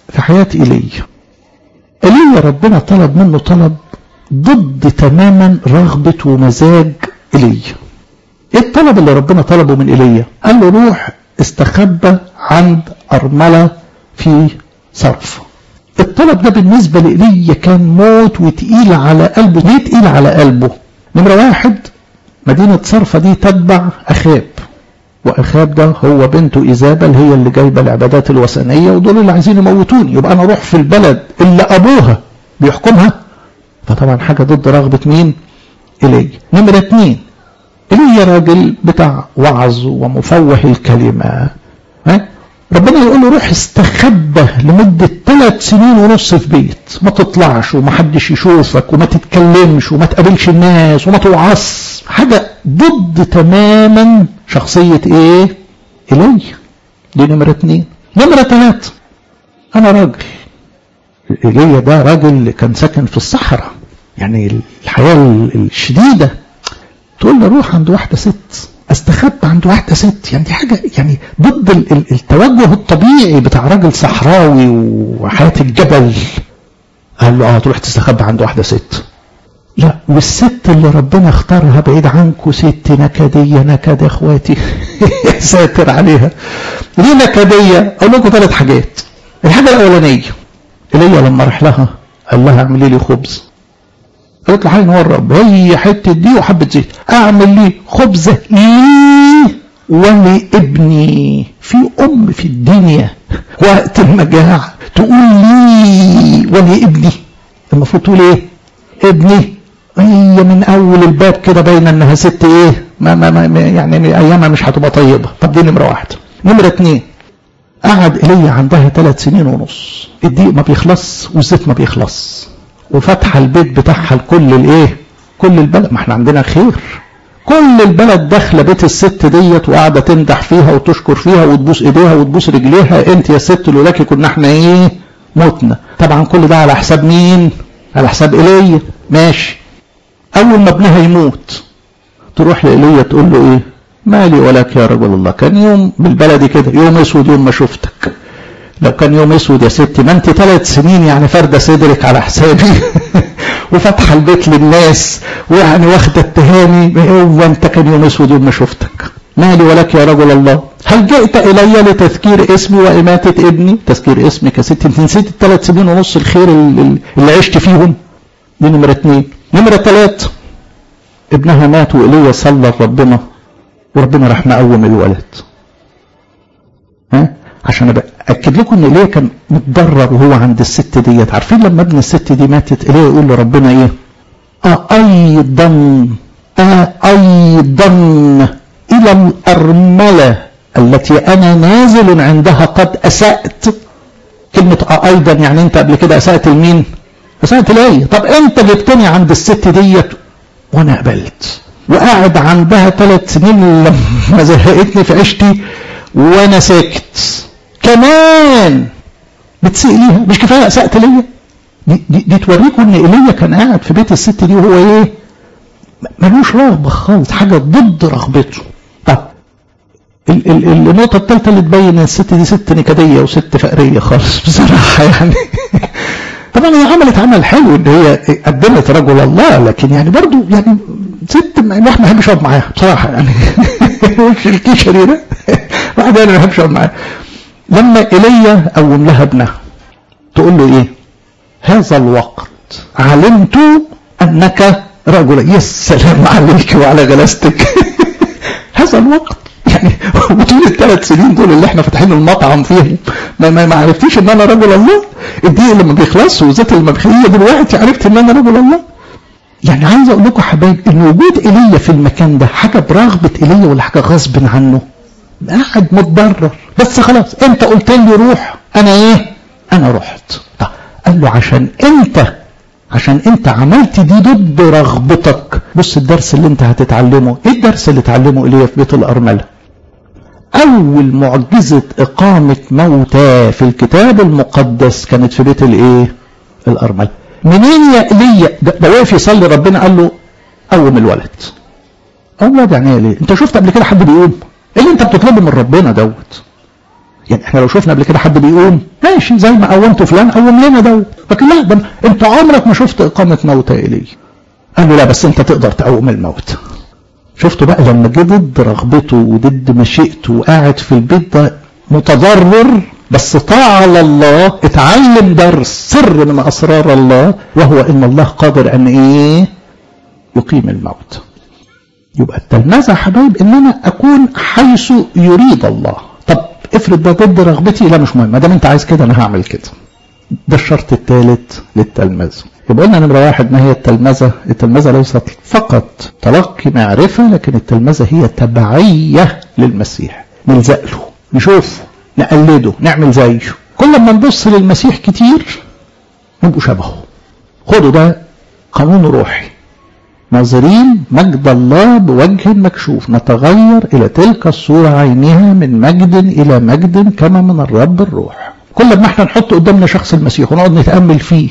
في حياة إيليا. إيليا ربنا طلب منه طلب ضد تماما رغبة ومزاج إيليا. ايه الطلب اللي ربنا طلبه من إيليا؟ قال له روح استخبى عند أرملة في صرف. الطلب ده بالنسبة لإيليا كان موت وتقيل على قلبه. ليه تقيل على قلبه؟ نمرة واحد، مدينة صرفة دي تتبع أخاب، وأخاب ده هو بنته إيزابل هي اللي جايبة العبادات الوثنية، ودول اللي عايزين يموتوني، يبقى أنا أروح في البلد اللي أبوها بيحكمها؟ فطبعا حاجة ضد رغبة مين؟ إيليا. نمرة اتنين، إيليا راجل بتاع وعظ ومفوه الكلمة، ها؟ ربنا يقول له روح استخبى لمدة ثلاث سنين ونص في بيت، ما تطلعش ومحدش يشوفك وما تتكلمش وما تقابلش الناس وما توعص. حاجة ضد تماما شخصية ايه؟ إيليا. دي نمرة اتنين. نمرة ثلاثة، أنا راجل. إيليا ده راجل كان ساكن في الصحراء، يعني الحياة الشديدة، تقول له روح عند واحدة ست، استخبى عند واحدة ست، يعني دي حاجة يعني ضد التوجه الطبيعي بتاع راجل صحراوي وحياة الجبل. قال له اه تروح تستخبى عند واحدة ست. لا، والست اللي ربنا اختارها بعيد عنكم ست نكدية. نكد يا اخواتي ساتر عليها. ليه نكدية؟ اقول لكم ثلاث حاجات. الحاجة الاولانية، إيليا لما راح لها قال لها اعملي لي خبز. قالت له حين هو الرب، هي حته دي وحبه زيت، اعمل لي خبزه لي ولابني. في ام في الدنيا وقت المجاعه تقول لي ولابني؟ المفروض تقول ايه؟ ابني. هي من اول الباب كده باينه انها ست ايه؟ ما, ما, ما يعني ايامها مش هتبقى طيبه. طب دي نمره واحده. نمره اتنين، قعد إيليا عندها ثلاث سنين ونص، الدقيق ما بيخلص والزيت ما بيخلص، وفتح البيت بتاعها لكل الايه؟ كل البلد. ما احنا عندنا خير، كل البلد داخله بيت الست ديت وقاعده تمدح فيها وتشكر فيها وتبوس ايديها وتبوس رجليها. انت يا ست لولاكي كنا احنا ايه؟ موتنا. طبعا كل ده على حساب مين؟ على حساب إيليا. ماشي. اول ما ابنها يموت تروح لإيليا تقول له ايه؟ مالي ولك يا رجل الله، كان يوم بالبلدي كده يوم اسود يوم ما شفتك. لو كان يوم اسود يا ستي ما انت ثلاث سنين يعني فردة صدرك على حسابي وفتح البيت للناس ويعني واخده التهاني. هو انت كان يوم اسود يوم ما شفتك. مالي ولك يا رجل الله، هل جئت الي لتذكير اسمي واماتة ابني؟ تذكير اسمك يا ستي؟ انت نسيت الثلاث سنين ونص الخير اللي عشت فيهم. دي نمرة اتنين. نمرة ثلاث، ابنها مات وإيليا صلى ربنا وربنا راح مقوم الولد. ها؟ عشان ابقى اكد لكم ان إيليا كان متضرر وهو عند الست ديت. عارفين لما ابن الست دي ماتت إيليا يقول لربنا ايه؟ ايضا ايضا الى الارمله التي انا نازل عندها قد اسأت. كلمه ايضا يعني انت قبل كده اسأت لمين؟ اسأت إيليا. طب انت جبتني عند الست ديت وانا قبلت، وقاعد عندها ثلاث سنين لما زهقتني في عيشتي وانا ساكت، كمان بتسيء ليها؟ مش كفايه اسأت ليا؟ دي, دي, دي توريكم ان إيليا كان قاعد في بيت الست دي وهو ايه؟ ملوش رغبه خالص، حاجه ضد رغبته. طب ال ال النقطه الثالثه اللي تبين ان الست دي ست نكديه وست فقريه خالص بصراحه يعني. طبعا هي عملت عمل حلو ان هي قدمت رجل الله، لكن يعني برضو يعني ست الواحد ما يحبش يقعد معاها بصراحه يعني. مش الكشري ده واحد انا ما بحبش اقعد معاها. لما إيليا قوم لها ابنها تقول له ايه؟ هذا الوقت علمت انك رجل. يا سلام عليك وعلى جلستك. هذا الوقت يعني وطول الثلاث سنين دول اللي احنا فاتحين المطعم فيهم ما, ما, ما عرفتيش ان انا رجل الله؟ الدقيق اللي ما بيخلص والزيت اللي ما بيخلص دلوقتي عرفت ان انا رجل الله؟ يعني عايز اقول لكم حبايب ان وجود إيليا في المكان ده حاجه برغبه إيليا ولا حاجه غصب عنه؟ قاعد متضرر بس خلاص انت قلت لي روح، انا ايه؟ انا رحت. طب قال له عشان انت عشان انت عملت دي ضد رغبتك. بص الدرس اللي انت هتتعلمه. ايه الدرس اللي اتعلمه إيليا في بيت الارمله؟ اول معجزه اقامه موتى في الكتاب المقدس كانت في بيت الايه؟ الارمله. منين يا إيليا؟ ده واقف يصلي ربنا قال له قوم الولد. اولاد يعني ايه؟ انت شفت قبل كده حد بيقوم؟ ايه اللي انت بتطلبه من ربنا دوت؟ يعني احنا لو شفنا قبل كده حد بيقوم ماشي زي ما قومتوا فلان قوم لنا ده، لكن لا ده انت عمرك ما شفت اقامه موتى ايليا. قال له لا بس انت تقدر تقوم الموت. شفتوا بقى لما جه ضد رغبته وضد مشيئته وقاعد في البيت ده متضرر، بس طاعة لله، اتعلم درس سر من اسرار الله، وهو ان الله قادر ان ايه يقيم الموت. يبقى التلمذة يا حبايب ان انا اكون حيث يريد الله. طب افرض ده ضد رغبتي، لا مش مهم، ما دام انت عايز كده انا هعمل كده. ده الشرط الثالث للتلمذة. يبقى قلنا نمرة واحد ما هي التلمذة؟ التلمذة ليست فقط تلقي معرفة، لكن التلمذة هي تبعية للمسيح. نلزق له، نشوفه، نقلده، نعمل زيه. كل ما نبص للمسيح كتير نبقوا شبهه. خدوا ده قانون روحي. ناظرين مجد الله بوجه مكشوف نتغير إلى تلك الصورة عينها من مجد إلى مجد كما من الرب الروح. كل ما احنا نحط قدامنا شخص المسيح ونقعد نتأمل فيه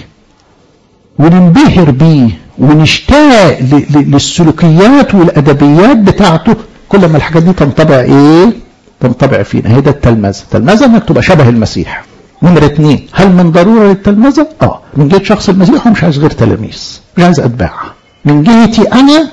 وننبهر بيه ونشتاق للسلوكيات والأدبيات بتاعته، كل ما الحاجات دي تنطبع ايه؟ تنطبع فينا. هي ده التلمذة. التلمذة انك تبقى شبه المسيح. نمرة اتنين، هل من ضرورة للتلمذة؟ اه من جهة شخص المسيح ومش عايز غير تلاميذ، مش عايز اتباع. من جهتي انا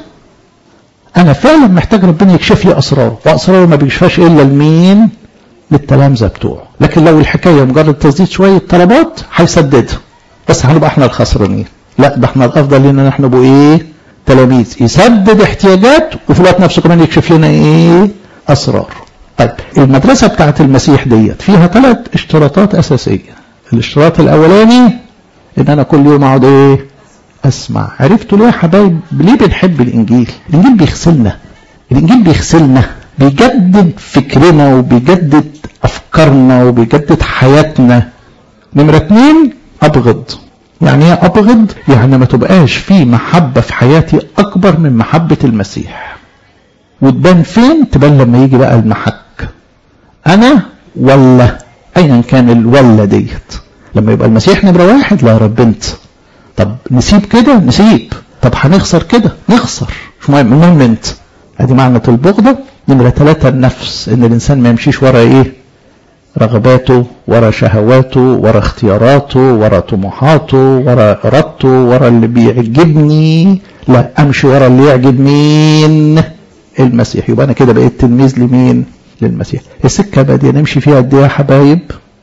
انا فعلا محتاج ربنا يكشف لي اسراره، واسراره ما بيكشفهاش الا لمين؟ للتلامذة بتوعه. لكن لو الحكاية مجرد تسديد شوية طلبات هيسددها، بس هنبقى احنا الخسرانين. لا ده احنا الافضل لنا نحن نبقى ايه؟ تلاميذ، يسدد احتياجات وفي الوقت نفسه كمان يكشف لنا ايه؟ اسرار. طيب المدرسة بتاعت المسيح ديت فيها ثلاث اشتراطات اساسية. الاشتراط الاولاني ان انا كل يوم اقعد ايه؟ اسمع. عرفتوا ليه يا حبايب ليه بنحب الانجيل؟ الانجيل بيغسلنا. الانجيل بيغسلنا، بيجدد فكرنا وبيجدد افكارنا وبيجدد حياتنا. نمرة اتنين، ابغض. يعني ايه ابغض؟ يعني ما تبقاش في محبة في حياتي اكبر من محبة المسيح. وتبان فين؟ تبان لما يجي بقى المحك، انا ولا ايا كان الولا ديت. لما يبقى المسيح نمرة واحد، لا يا رب انت. طب نسيب كده نسيب، طب هنخسر كده نخسر، مش مهم، المهم انت. ادي معنى البغضة. نمرة ثلاثة، النفس، ان الانسان ما يمشيش ورا ايه؟ رغباته، ورا شهواته، ورا اختياراته، ورا طموحاته، ورا ارادته، ورا اللي بيعجبني. لا، امشي ورا اللي يعجب مين؟ المسيح. يبقى انا كده بقيت تلميذ لمين؟ للمسيح. السكه بقى دي نمشي فيها قد ايه يا حبايب؟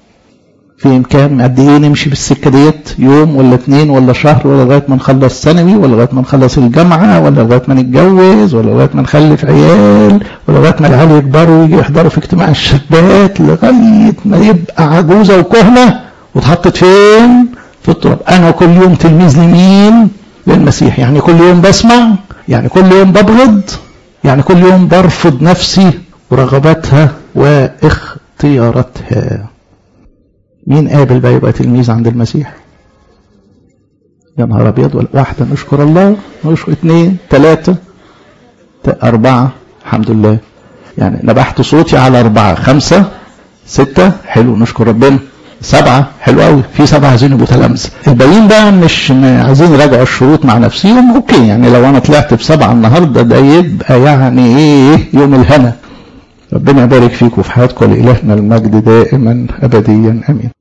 في امكان قد ايه نمشي بالسكه ديت؟ يوم ولا اثنين ولا شهر ولا لغايه ما نخلص ثانوي ولا لغايه ما نخلص الجامعه ولا لغايه ما نتجوز ولا لغايه ما نخلف عيال ولا لغايه ما العيال يكبروا ويجي يحضروا في اجتماع الشابات لغايه ما يبقى عجوزه وكهنه واتحطت فين؟ في التراب. انا كل يوم تلميذ لمين؟ للمسيح. يعني كل يوم بسمع، يعني كل يوم ببغض، يعني كل يوم برفض نفسي ورغباتها واختياراتها. مين قابل بقى يبقى تلميذ عند المسيح؟ يا نهار ابيض. ولا واحده نشكر الله، نشكر اثنين، ثلاثه، اربعه، الحمد لله. يعني نبحت صوتي على اربعه، خمسه، سته، حلو نشكر ربنا. سبعه، حلو قوي، في سبعه عايزين يبقوا تلامذه. الباقيين بقى مش عايزين يراجعوا الشروط مع نفسهم. اوكي، يعني لو انا طلعت بسبعه النهارده ده يبقى يعني ايه؟ يوم الهنا. ربنا يبارك فيكم في حياتكم. لإلهنا المجد دائما ابديا امين.